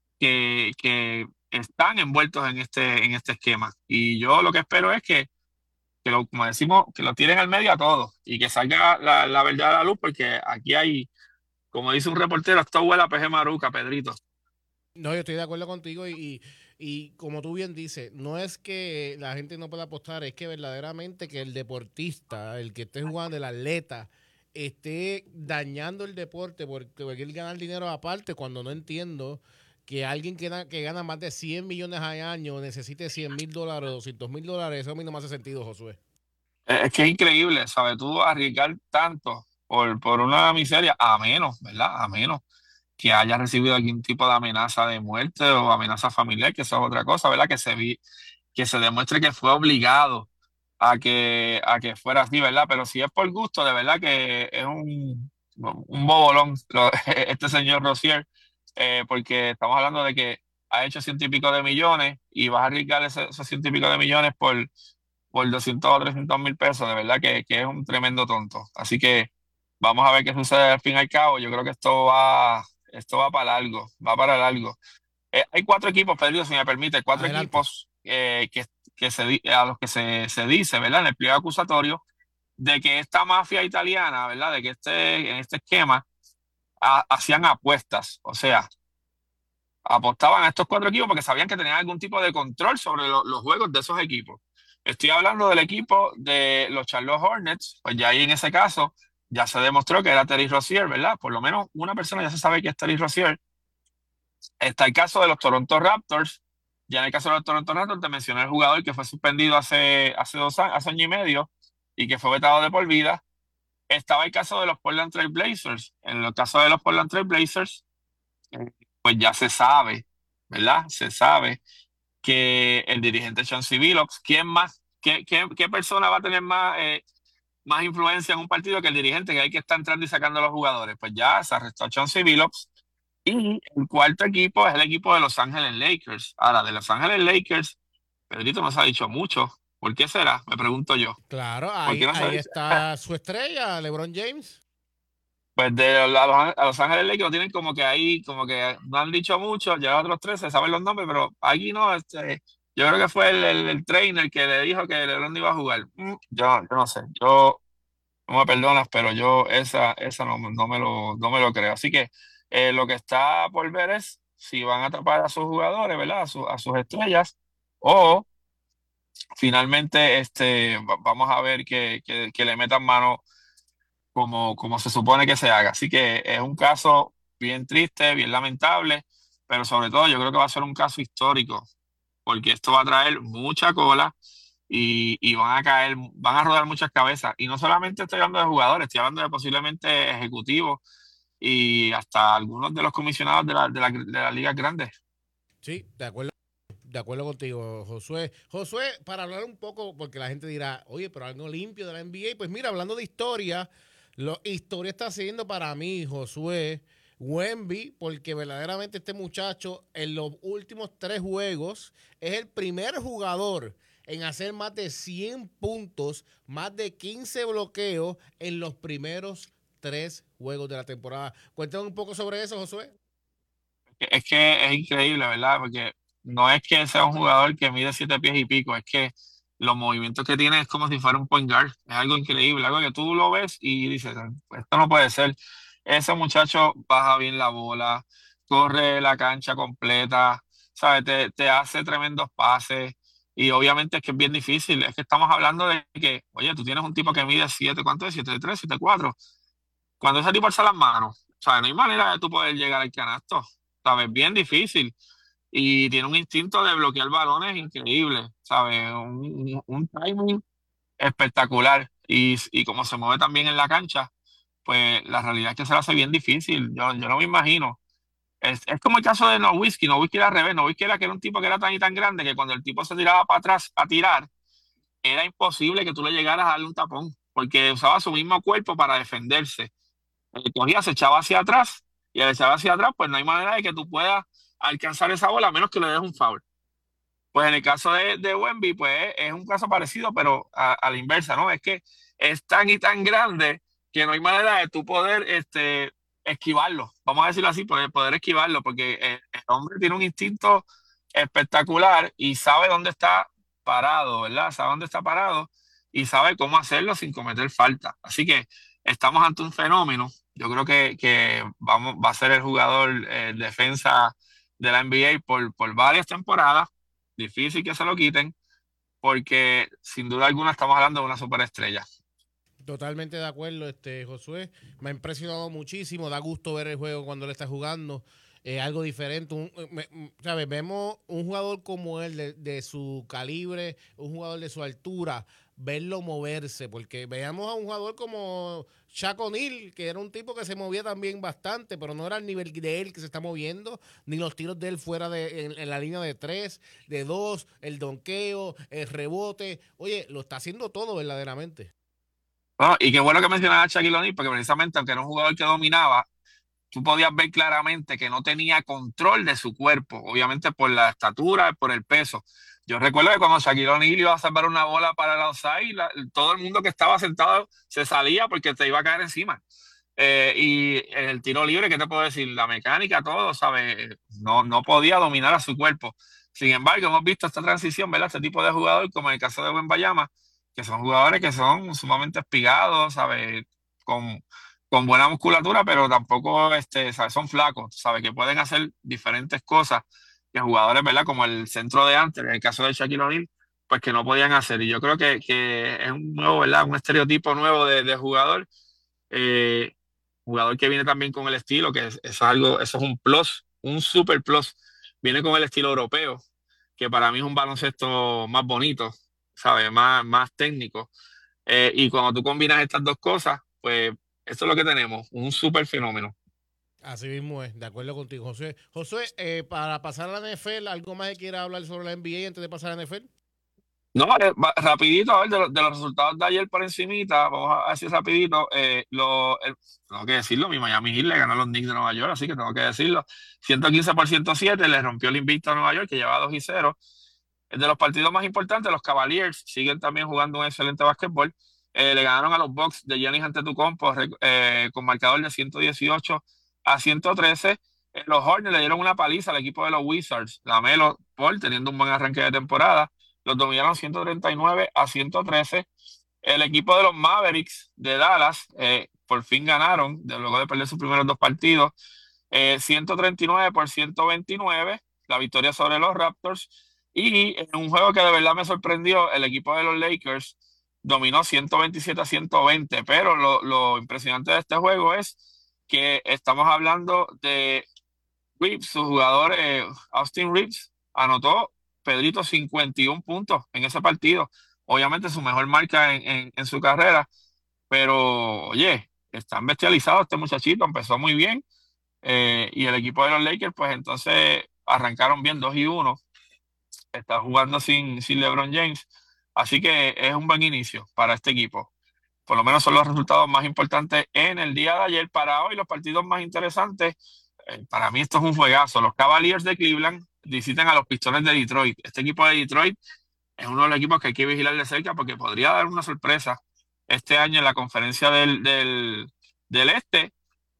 que, que están envueltos en este, en este esquema. Y yo lo que espero es que, que lo, como decimos, que lo tiren al medio a todos y que salga la, la verdad a la luz, porque aquí hay, como dice un reportero, esto huele a peje maruca, Pedrito. No, yo estoy de acuerdo contigo y, y, y como tú bien dices, no es que la gente no pueda apostar, es que verdaderamente que el deportista, el que esté jugando, el atleta, esté dañando el deporte porque porque él ganar dinero aparte cuando no entiendo que alguien que, da- que gana más de cien millones al año necesite cien mil dólares o doscientos mil dólares, eso a mí no me hace sentido, Josué. Es, es que es increíble, ¿sabes? Tú arriesgar tanto por, por una miseria, a menos, ¿verdad? A menos que haya recibido algún tipo de amenaza de muerte o amenaza familiar, que eso es otra cosa, ¿verdad? Que se vi, que se demuestre que fue obligado a que, a que fuera así, ¿verdad? Pero si es por gusto, de verdad que es un, un bobolón lo- este señor Rosier, eh, porque estamos hablando de que ha hecho ciento y pico de millones y vas a arriesgar ese- esos ciento y pico de millones por, por doscientos o trescientos mil pesos, de verdad que, que es un tremendo tonto. Así que vamos a ver qué sucede al fin y al cabo. Yo creo que esto va, esto va para largo, va para largo. Eh, hay cuatro equipos, Pedro, si me permite, cuatro Adelante. equipos eh, que, que se, di- a los que se, se dice, ¿verdad? En el pliego acusatorio, de que esta mafia italiana, ¿verdad? De que este, en este esquema ha- hacían apuestas, o sea, apostaban a estos cuatro equipos porque sabían que tenían algún tipo de control sobre lo- los juegos de esos equipos. Estoy hablando del equipo de los Charlotte Hornets, pues ya ahí en ese caso ya se demostró que era Terry Rozier, ¿verdad? Por lo menos una persona ya se sabe que es Terry Rozier. Está el caso de los Toronto Raptors. Ya en el caso de los Toronto Raptors te mencioné el jugador que fue suspendido hace, hace dos años, hace año y medio y que fue vetado de por vida. Estaba el caso de los Portland Trail Blazers. En el caso de los Portland Trail Blazers, eh, pues ya se sabe, ¿verdad? Se sabe que el dirigente Chauncey Billups, ¿quién más? ¿Qué, qué, qué persona va a tener más, eh, más influencia en un partido que el dirigente que hay que estar entrando y sacando a los jugadores? Pues ya se arrestó a Chauncey Billups y el cuarto equipo es el equipo de Los Ángeles Lakers. Ahora, de Los Ángeles Lakers, Pedrito nos ha dicho mucho. ¿Por qué será? Me pregunto yo. Claro, ¿Por qué ahí, no se ha ahí dicho? está su estrella, LeBron James. Pues de la- a Los, a Los Ángeles Lakers lo tienen como que ahí, como que no han dicho mucho, ya los otros tres se saben los nombres, pero aquí no, este, yo creo que fue el, el, el trainer que le dijo que LeBron no iba a jugar. Mm, Yo, yo no sé, yo no me perdonas, pero yo esa, esa no, no me lo, no me lo creo. Así que eh, lo que está por ver es si van a tapar a sus jugadores, ¿verdad? A, su- a sus estrellas, o finalmente este, va- vamos a ver que, que, que le metan mano como, como se supone que se haga. Así que es un caso bien triste, bien lamentable, pero sobre todo yo creo que va a ser un caso histórico, porque esto va a traer mucha cola y, y van a caer, van a rodar muchas cabezas. Y no solamente estoy hablando de jugadores, estoy hablando de posiblemente ejecutivos y hasta algunos de los comisionados de la, de la, de las ligas grandes. Sí, de acuerdo. De acuerdo contigo, Josué. Josué, para hablar un poco, porque la gente dirá, oye, pero algo limpio de la N B A, pues mira, hablando de historia, lo, historia está haciendo para mí, Josué, Wemby, porque verdaderamente este muchacho en los últimos tres juegos es el primer jugador en hacer más de cien puntos, más de quince bloqueos en los primeros tres juegos de la temporada. Cuéntame un poco sobre eso, Josué. Es que es increíble, ¿verdad? Porque no es que sea un jugador que mide siete pies y pico, es que los movimientos que tiene es como si fuera un point guard. Es algo increíble, algo que tú lo ves y dices, esto no puede ser. Ese muchacho baja bien la bola, corre la cancha completa, ¿sabes? Te, te hace tremendos pases y obviamente es que es bien difícil. Es que estamos hablando de que, oye, tú tienes un tipo que mide siete, ¿cuánto es? siete tres, siete cuatro. Cuando ese tipo alza las manos, ¿sabes? No hay manera de tú poder llegar al canasto, ¿sabes? Bien difícil. Y tiene un instinto de bloquear balones increíble, ¿sabes? Un, un- un timing espectacular. Y, y como se mueve también en la cancha. pues la realidad es que se le hace bien difícil. Yo, yo no me imagino. Es, es como el caso de Nowitzki. Nowitzki era al revés. Nowitzki era que era un tipo que era tan y tan grande que cuando el tipo se tiraba para atrás a tirar, era imposible que tú le llegaras a darle un tapón, porque usaba su mismo cuerpo para defenderse. Eh, Cogía, se echaba hacia atrás, y al echar hacia atrás, pues no hay manera de que tú puedas alcanzar esa bola a menos que le des un foul. Pues en el caso de, de Wemby, pues es un caso parecido, pero a, a la inversa, ¿no? Es que es tan y tan grande que no hay manera de tú poder este, esquivarlo. Vamos a decirlo así, poder, poder esquivarlo, porque el, el hombre tiene un instinto espectacular y sabe dónde está parado, ¿verdad? Sabe dónde está parado y sabe cómo hacerlo sin cometer falta. Así que estamos ante un fenómeno. Yo creo que, que vamos, va a ser el jugador eh, defensa de la N B A por, por varias temporadas. Difícil que se lo quiten, porque sin duda alguna estamos hablando de una superestrella. Totalmente de acuerdo, este Josué. Me ha impresionado muchísimo. Da gusto ver el juego cuando él está jugando. Eh, algo diferente. Un, me, ¿sabes? Vemos un jugador como él, de, de su calibre, un jugador de su altura, verlo moverse, porque veamos a un jugador como Shaq O'Neal, que era un tipo que se movía también bastante, pero no era el nivel de él que se está moviendo, ni los tiros de él fuera de en, en la línea de tres, de dos, el donqueo, el rebote. Oye, lo está haciendo todo verdaderamente. Bueno, y qué bueno que mencionaba a Shaquille O'Neal, porque precisamente aunque era un jugador que dominaba, tú podías ver claramente que no tenía control de su cuerpo, obviamente por la estatura, por el peso. Yo recuerdo que cuando Shaquille O'Neal iba a salvar una bola para el outside, la- todo el mundo que estaba sentado se salía porque te iba a caer encima. Eh, y el tiro libre, ¿qué te puedo decir? La mecánica, todo, ¿sabes? No, no podía dominar a su cuerpo. Sin embargo, hemos visto esta transición, ¿verdad? Este tipo de jugador, como en el caso de Wembanyama, que son jugadores que son sumamente espigados, ¿sabes? Con, con buena musculatura, pero tampoco este, ¿sabes? Son flacos, ¿sabes? Que pueden hacer diferentes cosas que jugadores, ¿verdad? Como el centro de antes, en el caso de Shaquille O'Neal, pues que no podían hacer. Y yo creo que, que es un nuevo, ¿verdad? Un estereotipo nuevo de, de jugador. Eh, Jugador que viene también con el estilo, que es, eso es algo, eso es un plus, un super plus. Viene con el estilo europeo, que para mí es un baloncesto más bonito, ¿sabes? Más, más técnico. Eh, y cuando tú combinas estas dos cosas, pues esto es lo que tenemos, un super fenómeno. Así mismo es, de acuerdo contigo, Josué. Josué, eh, para pasar a la N F L, ¿algo más que quiera hablar sobre la N B A antes de pasar a la N F L? No, eh, va- rapidito, a ver, de, los de los resultados de ayer por encimita, vamos a decir rapidito, eh, lo, el- tengo que decirlo, mi Miami Heat le ganó a los Knicks de Nueva York, así que tengo que decirlo, ciento quince por ciento siete, le rompió el invicto a Nueva York, que lleva dos y cero. De los partidos más importantes, los Cavaliers siguen también jugando un excelente básquetbol. Eh, le ganaron a los Bucks de Giannis Antetokounmpo eh, con marcador de ciento dieciocho a ciento trece. Eh, los Hornets le dieron una paliza al equipo de los Wizards, la Melo Ball, teniendo un buen arranque de temporada. Los dominaron ciento treinta y nueve a ciento trece. El equipo de los Mavericks de Dallas eh, por fin ganaron, de, luego de perder sus primeros dos partidos, eh, ciento treinta y nueve por ciento veintinueve, la victoria sobre los Raptors. Y en un juego que de verdad me sorprendió, el equipo de los Lakers dominó ciento veintisiete a ciento veinte, pero lo, lo impresionante de este juego es que estamos hablando de Reeves, su jugador eh, Austin Reeves, anotó Pedrito cincuenta y uno puntos en ese partido. Obviamente su mejor marca en, en, en su carrera, pero oye, están bestializados este muchachito, empezó muy bien eh, y el equipo de los Lakers pues entonces arrancaron bien dos y uno, está jugando sin, sin LeBron James, así que es un buen inicio para este equipo. Por lo menos son los resultados más importantes en el día de ayer. Para hoy, los partidos más interesantes, eh, para mí esto es un juegazo. Los Cavaliers de Cleveland visitan a los Pistones de Detroit. Este equipo de Detroit es uno de los equipos que hay que vigilar de cerca porque podría dar una sorpresa este año en la conferencia del, del, del Este.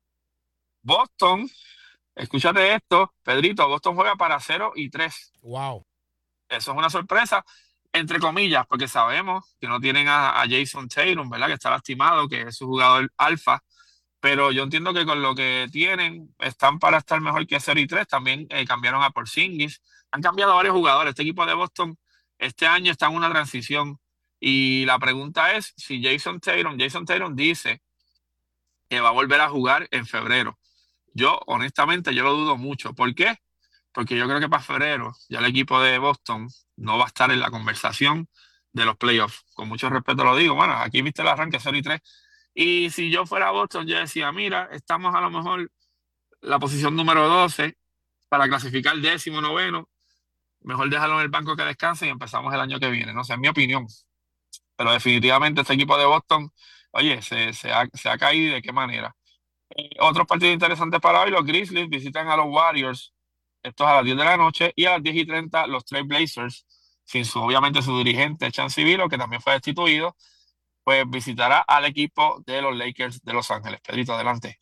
Boston, escúchate esto, Pedrito, Boston juega para cero y tres. Wow. Eso es una sorpresa, entre comillas, porque sabemos que no tienen a, a Jason Tatum, ¿verdad? Que está lastimado, que es su jugador alfa, pero yo entiendo que con lo que tienen están para estar mejor que cero y tres. También eh, cambiaron a Porzingis, han cambiado varios jugadores. Este equipo de Boston este año está en una transición y la pregunta es si Jason Tatum, Jason Tatum dice que va a volver a jugar en febrero. Yo, honestamente, yo lo dudo mucho. ¿Por qué? Porque yo creo que para febrero ya el equipo de Boston no va a estar en la conversación de los playoffs. Con mucho respeto lo digo. Bueno, aquí viste el arranque cero y tres Y si yo fuera Boston, yo decía, mira, estamos a lo mejor la posición número doce para clasificar décimo, noveno. Mejor déjalo en el banco que descanse y empezamos el año que viene. No sé, es mi opinión. Pero definitivamente este equipo de Boston, oye, se, se ha, se ha caído y de qué manera. Eh, otros partidos interesantes para hoy, los Grizzlies visitan a los Warriors, esto es a las diez de la noche, y a las diez y treinta los Trail Blazers, sin su, obviamente su dirigente, Chan Civilo, que también fue destituido, pues visitará al equipo de los Lakers de Los Ángeles. Pedrito, adelante.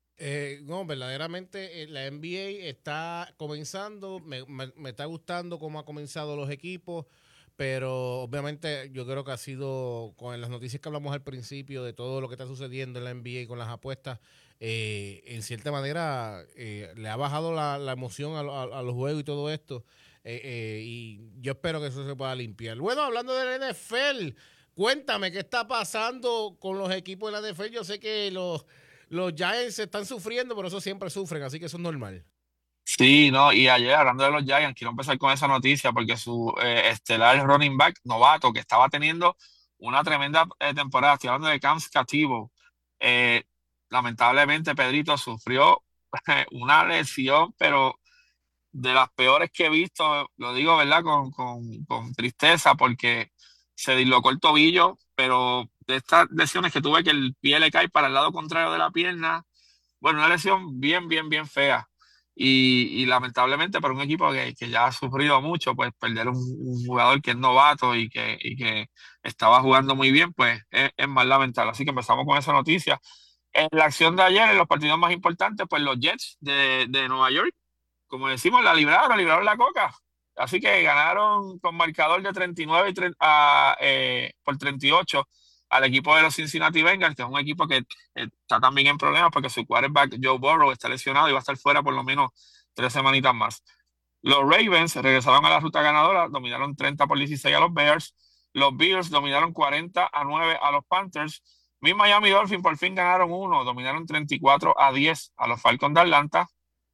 Eh, no, verdaderamente eh, la N B A está comenzando, me, me- me está gustando cómo ha comenzado los equipos, pero obviamente yo creo que ha sido con las noticias que hablamos al principio de todo lo que está sucediendo en la N B A con las apuestas, eh, en cierta manera eh, le ha bajado la, la emoción a, lo- a- a los juegos y todo esto, eh, eh, y yo espero que eso se pueda limpiar. Bueno, hablando del N F L, cuéntame qué está pasando con los equipos de la N F L. Yo sé que los los Giants están sufriendo, pero eso siempre sufren, así que eso es normal. Sí, no, y ayer hablando de los Giants, quiero empezar con esa noticia porque su eh, estelar running back novato que estaba teniendo una tremenda eh, temporada, estoy hablando de Cam Cativo, eh, lamentablemente Pedrito sufrió una lesión, pero de las peores que he visto, lo digo, ¿verdad? Con, con, con tristeza porque se dislocó el tobillo, pero de estas lesiones que tuve que el pie le cae para el lado contrario de la pierna, bueno, una lesión bien, bien, bien fea. Y, y lamentablemente para un equipo que, que ya ha sufrido mucho, pues perder un, un jugador que es novato y que, y que estaba jugando muy bien, pues es, es más lamentable. Así que empezamos con esa noticia. En la acción de ayer, en los partidos más importantes, pues los Jets de, de Nueva York, como decimos, la libraron, la libraron la coca. Así que ganaron con marcador de treinta y nueve y treinta a, eh, por treinta y ocho al equipo de los Cincinnati Bengals, que es un equipo que eh, está también en problemas porque su quarterback Joe Burrow está lesionado y va a estar fuera por lo menos tres semanitas más. Los Ravens regresaron a la ruta ganadora, dominaron treinta por dieciséis a los Bears. Los Bills dominaron cuarenta a nueve a los Panthers. Mis Miami Dolphins por fin ganaron uno, dominaron treinta y cuatro a diez a los Falcons de Atlanta.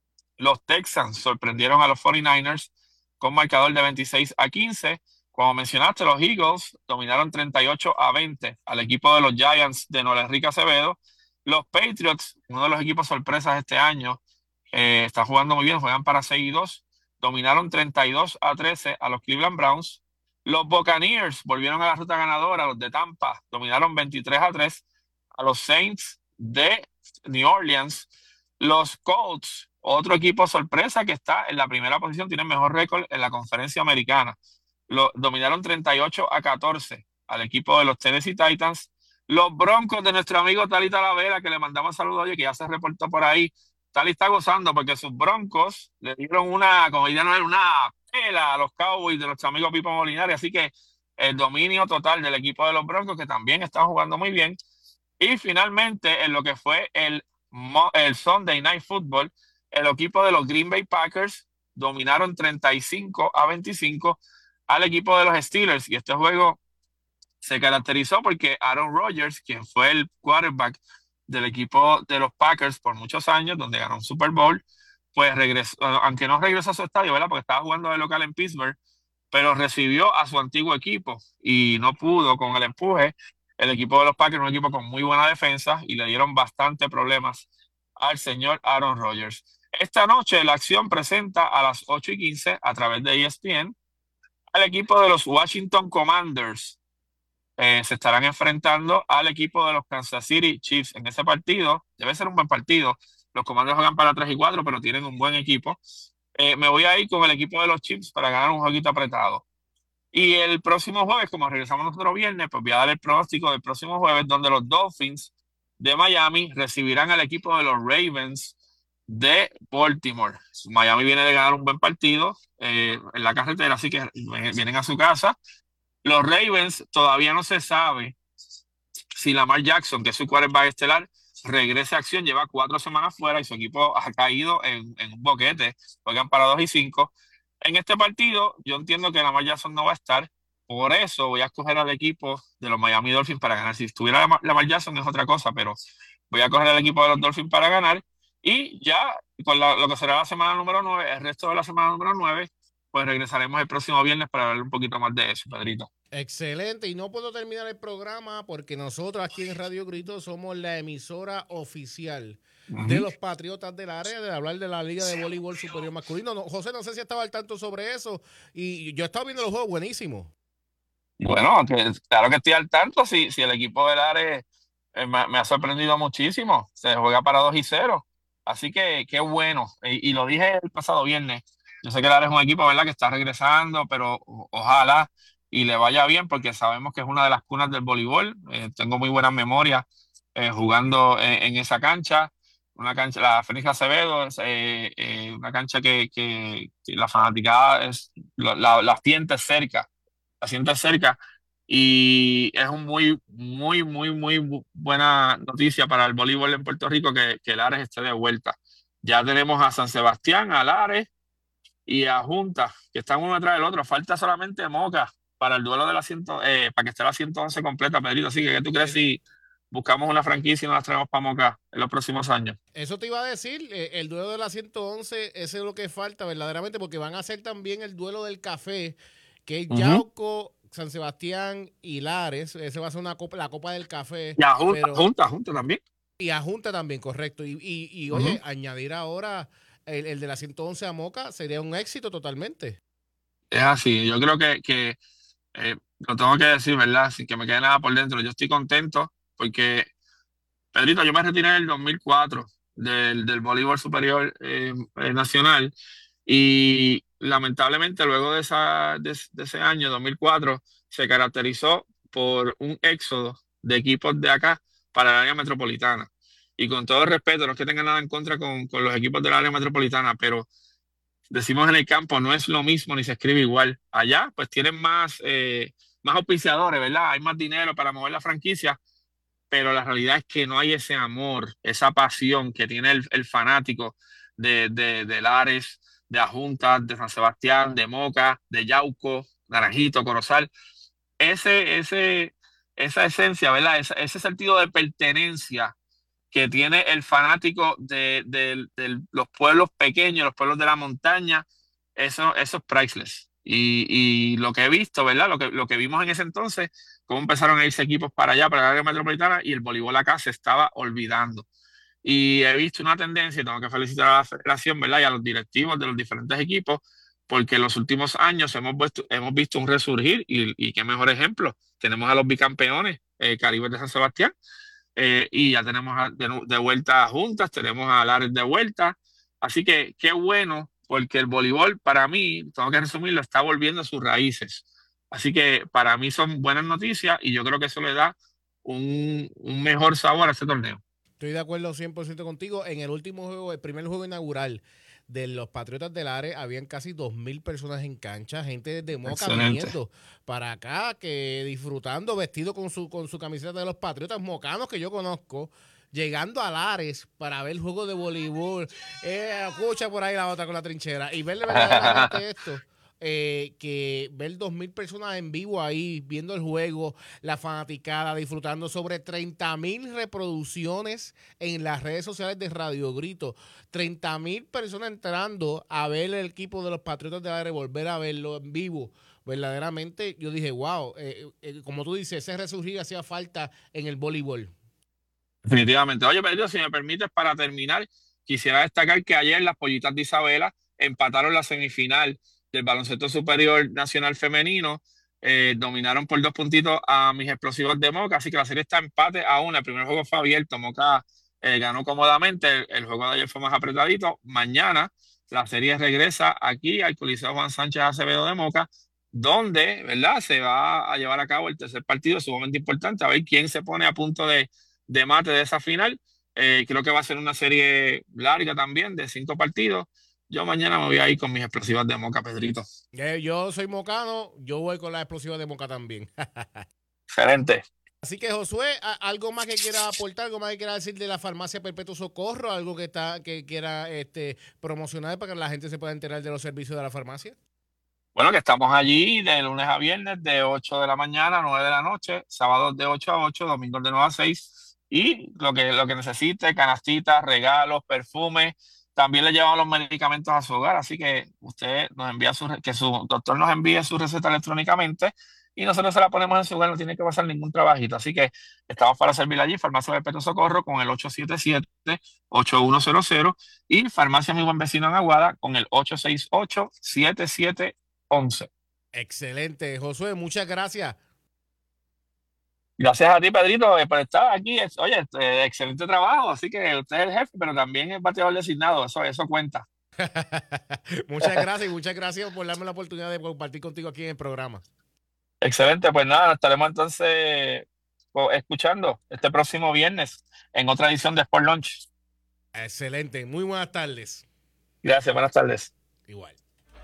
Los Texans sorprendieron a los cuarenta y nueve ers con marcador de veintiséis a quince. Como mencionaste, los Eagles dominaron treinta y ocho a veinte al equipo de los Giants de Nola Enrique Acevedo. Los Patriots, uno de los equipos sorpresas este año, eh, están jugando muy bien, juegan para seis y dos. Dominaron treinta y dos a trece a los Cleveland Browns. Los Buccaneers volvieron a la ruta ganadora, los de Tampa, dominaron veintitrés a tres a los Saints de New Orleans. Los Colts, otro equipo sorpresa que está en la primera posición, tiene mejor récord en la conferencia americana. Lo, dominaron treinta y ocho a catorce al equipo de los Tennessee Titans. Los Broncos de nuestro amigo Tali Talavera, que le mandamos saludos hoy, que ya se reportó por ahí. Tali está gozando porque sus Broncos le dieron una, como dirían, una pela a los Cowboys de nuestro amigo Pipo Molinari. Así que el dominio total del equipo de los Broncos, que también están jugando muy bien. Y finalmente, en lo que fue el, el Sunday Night Football, el equipo de los Green Bay Packers dominaron treinta y cinco a veinticinco al equipo de los Steelers. Y este juego se caracterizó porque Aaron Rodgers, quien fue el quarterback del equipo de los Packers por muchos años, donde ganó un Super Bowl, pues regresó, aunque no regresó a su estadio, ¿verdad? Porque estaba jugando de local en Pittsburgh, pero recibió a su antiguo equipo y no pudo con el empuje. El equipo de los Packers, un equipo con muy buena defensa, y le dieron bastante problemas al señor Aaron Rodgers. Esta noche la acción presenta a las ocho y quince a través de E S P N al equipo de los Washington Commanders. Eh, se estarán enfrentando al equipo de los Kansas City Chiefs en ese partido. Debe ser un buen partido. Los Commanders juegan para tres y cuatro, pero tienen un buen equipo. Eh, me voy a ir con el equipo de los Chiefs para ganar un jueguito apretado. Y el próximo jueves, como regresamos nosotros viernes, pues voy a dar el pronóstico del próximo jueves, donde los Dolphins de Miami recibirán al equipo de los Ravens de Baltimore. Miami viene de ganar un buen partido eh, en la carretera, así que vienen a su casa. Los Ravens todavía no se sabe si Lamar Jackson, que es su quarterback estelar, regrese a acción. Lleva cuatro semanas fuera y su equipo ha caído en, en un boquete. Juegan para dos y cinco. En este partido, yo entiendo que Lamar Jackson no va a estar. Por eso voy a escoger al equipo de los Miami Dolphins para ganar. Si estuviera Lamar, Lamar Jackson es otra cosa, pero voy a coger al equipo de los Dolphins para ganar. Y ya con la, lo que será la semana número nueve, el resto de la semana número nueve, pues regresaremos el próximo viernes para hablar un poquito más de eso, Pedrito. Excelente, y no puedo terminar el programa porque nosotros aquí en Radio Grito somos la emisora oficial de Ujú. los Patriotas del Área, de hablar de la Liga de Voleibol Superior Masculino. No, José, no sé si estaba al tanto sobre eso, y yo estaba viendo los juegos buenísimos. Bueno, que, claro que estoy al tanto, si, si el equipo del Ares eh, me, me ha sorprendido muchísimo, se juega para dos y cero, así que qué bueno, y, y lo dije el pasado viernes, yo sé que el Ares es un equipo, ¿verdad?, que está regresando, pero o- ojalá y le vaya bien, porque sabemos que es una de las cunas del voleibol. Eh, tengo muy buenas memorias eh, jugando en, en esa cancha, una cancha, la Fénix Acevedo, es eh, eh, una cancha que, que- que la fanaticada es, la, la, la siente cerca, la siente cerca. Y es un muy, muy, muy, muy bu- buena noticia para el voleibol en Puerto Rico que, que el Ares esté de vuelta. Ya tenemos a San Sebastián, al Ares y a Junta, que están uno detrás del otro. Falta solamente Moca para el duelo de la ciento, eh, para que esté la ciento once completa, Pedrito. Así que, ¿qué tú crees Es- si buscamos una franquicia y nos la traemos para Moca en los próximos años? Eso te iba a decir, eh, el duelo de la ciento once, ese es lo que falta verdaderamente, porque van a hacer también el duelo del café, que es Ujú. Yauco, San Sebastián y Lares. Ese va a ser una copa, la Copa del Café, Y a Junta, pero Junta, Junta también. y a Junta también, correcto. Y, y, y Ujú. oye, añadir ahora el, el de la ciento once a Moca sería un éxito totalmente. Es así. Yo creo que, que eh, lo tengo que decir, ¿verdad? Sin que me quede nada por dentro. Yo estoy contento porque, Pedrito, yo me retiré en el dos mil cuatro del, del voleibol superior eh, eh, nacional. Y lamentablemente luego de, esa, de, de ese año, dos mil cuatro, se caracterizó por un éxodo de equipos de acá para el área metropolitana. Y con todo el respeto, no es que tenga nada en contra con, con los equipos del área metropolitana, pero decimos en el campo, no es lo mismo ni se escribe igual. Allá, pues tienen más, eh, más auspiciadores, ¿verdad? Hay más dinero para mover la franquicia, pero la realidad es que no hay ese amor, esa pasión que tiene el, el fanático de, de, de Lares, de Ajunta, de San Sebastián, de Moca, de Yauco, Naranjito, Corozal. Ese, ese, esa esencia, ¿verdad? Ese, ese sentido de pertenencia que tiene el fanático de, de- de los pueblos pequeños, los pueblos de la montaña, eso, eso es priceless. Y, y lo que he visto, ¿verdad? Lo que, lo que vimos en ese entonces, cómo empezaron a irse equipos para allá, para la área metropolitana, y el voleibol acá se estaba olvidando. Y he visto una tendencia, y tengo que felicitar a la federación, ¿verdad? Y a los directivos de los diferentes equipos, porque en los últimos años hemos visto, hemos visto un resurgir, y, y qué mejor ejemplo. Tenemos a los bicampeones, eh, Caribe de San Sebastián, eh, y ya tenemos a- de, nu- de vuelta a Juntas, tenemos a Lares de vuelta. Así que qué bueno, porque el voleibol para mí, tengo que resumirlo, está volviendo a sus raíces. Así que para mí son buenas noticias y yo creo que eso le da un, un mejor sabor a este torneo. Estoy de acuerdo cien por ciento contigo. En el último juego, el primer juego inaugural de los Patriotas del Área, habían casi dos mil personas en cancha, gente desde Moca Excelente. viniendo para acá, que disfrutando, vestido con su, con su camiseta de los Patriotas mocanos que yo conozco, llegando a Lares para ver el juego de voleibol. Eh, escucha por ahí la otra con la trinchera y verle verdaderamente esto. Eh, que ver dos mil personas en vivo ahí, viendo el juego, la fanaticada, disfrutando sobre treinta mil reproducciones en las redes sociales de Radio Grito, treinta mil personas entrando a ver el equipo de los Patriotas de Aire, volver a verlo en vivo. Verdaderamente, yo dije, wow, eh, eh, como tú dices, ese resurgir hacía falta en el voleibol. Definitivamente. Oye, Pedro, si me permites, para terminar, quisiera destacar que ayer las Pollitas de Isabela empataron la semifinal del baloncesto superior nacional femenino, eh, dominaron por dos puntitos a mis explosivos de Moca, así que la serie está empate a una. El primer juego fue abierto, Moca eh, ganó cómodamente, el, el juego de ayer fue más apretadito. Mañana la serie regresa aquí al Coliseo Juan Sánchez Acevedo de Moca, donde, ¿verdad?, se va a llevar a cabo el tercer partido, sumamente importante, a ver quién se pone a punto de de mate de esa final. Eh, creo que va a ser una serie larga también, de cinco partidos. Yo mañana me voy a ir con mis explosivas de Moca, Pedrito. Eh, yo soy mocano, yo voy con la explosiva de Moca también. Excelente. Así que Josué, a- algo más que quiera aportar, algo más que quiera decir de la farmacia Perpetuo Socorro, algo que está que quiera este promocionar para que la gente se pueda enterar de los servicios de la farmacia. Bueno, que estamos allí de lunes a viernes, de ocho de la mañana a nueve de la noche, sábados de ocho a ocho, domingos de nueve a seis. Y lo que, lo que necesite, canastitas, regalos, perfumes. También le llevamos los medicamentos a su hogar, así que usted nos envía su, re- que su doctor nos envíe su receta electrónicamente y nosotros se la ponemos en su lugar, no tiene que pasar ningún trabajito. Así que estamos para servirle allí, Farmacia Perpetuo Socorro con el ocho siete siete, ocho uno cero cero y Farmacia Mi Buen Vecino en Aguada con el ocho seis ocho, siete siete uno uno. Excelente, Josué, muchas gracias. Gracias a ti, Pedrito, eh, por estar aquí. Es- Oye, eh, excelente trabajo. Así que usted es el jefe, pero también es bateador designado. Eso, eso cuenta. Muchas gracias y muchas gracias por darme la oportunidad de compartir contigo aquí en el programa. Excelente, pues nada, nos estaremos entonces o, escuchando este próximo viernes en otra edición de Sport Lunch. Excelente, muy buenas tardes. Gracias, buenas tardes. Igual.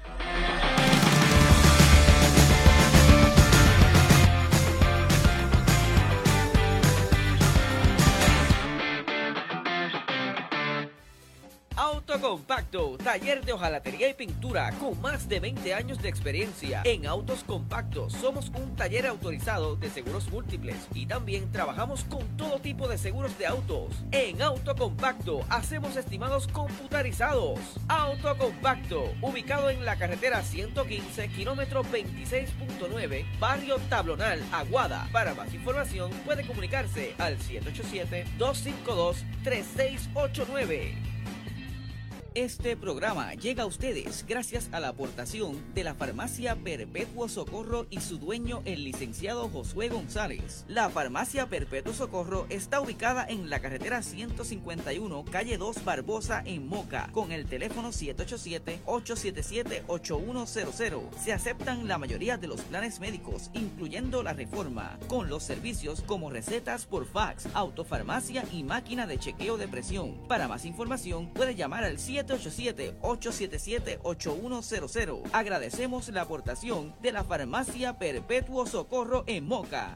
Autocompacto, taller de hojalatería y pintura con más de veinte años de experiencia. En Autos Compactos somos un taller autorizado de seguros múltiples y también trabajamos con todo tipo de seguros de autos. En Autocompacto hacemos estimados computarizados. Autocompacto, ubicado en la carretera ciento quince, kilómetro veintiséis punto nueve, barrio Tablonal, Aguada. Para más información puede comunicarse al siete ocho siete, dos cinco dos, tres seis ocho nueve. Este programa llega a ustedes gracias a la aportación de la Farmacia Perpetuo Socorro y su dueño, el licenciado Josué González. La Farmacia Perpetuo Socorro está ubicada en la carretera ciento cincuenta y uno, calle dos Barbosa, en Moca, con el teléfono siete ocho siete, ocho siete siete, ocho uno cero cero. Se aceptan la mayoría de los planes médicos, incluyendo la Reforma, con los servicios como recetas por fax, autofarmacia y máquina de chequeo de presión. Para más información, puede llamar al siete ocho siete, ocho siete siete, ocho uno cero cero. Agradecemos la aportación de la Farmacia Perpetuo Socorro en Moca.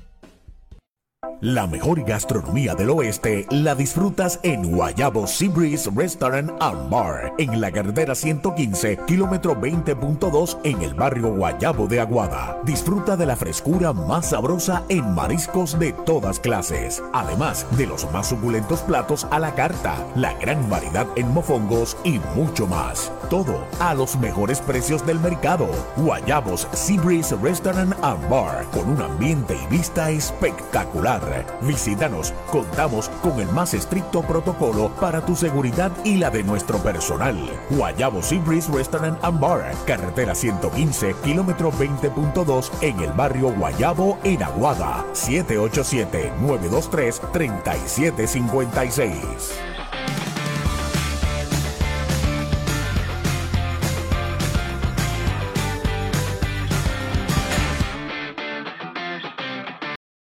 La mejor gastronomía del oeste la disfrutas en Guayabo Sea Breeze Restaurant and Bar, en la carretera ciento quince, kilómetro veinte punto dos, en el barrio Guayabo de Aguada. Disfruta de la frescura más sabrosa en mariscos de todas clases, además de los más suculentos platos a la carta, la gran variedad en mofongos y mucho más. Todo a los mejores precios del mercado. Guayabos Sea Breeze Restaurant and Bar, con un ambiente y vista espectacular. Visítanos, contamos con el más estricto protocolo para tu seguridad y la de nuestro personal. Guayabo Sea Breeze Restaurant and Bar, carretera ciento quince, kilómetro veinte punto dos, en el barrio Guayabo, en Aguada. siete ocho siete, nueve dos tres, tres siete cinco seis.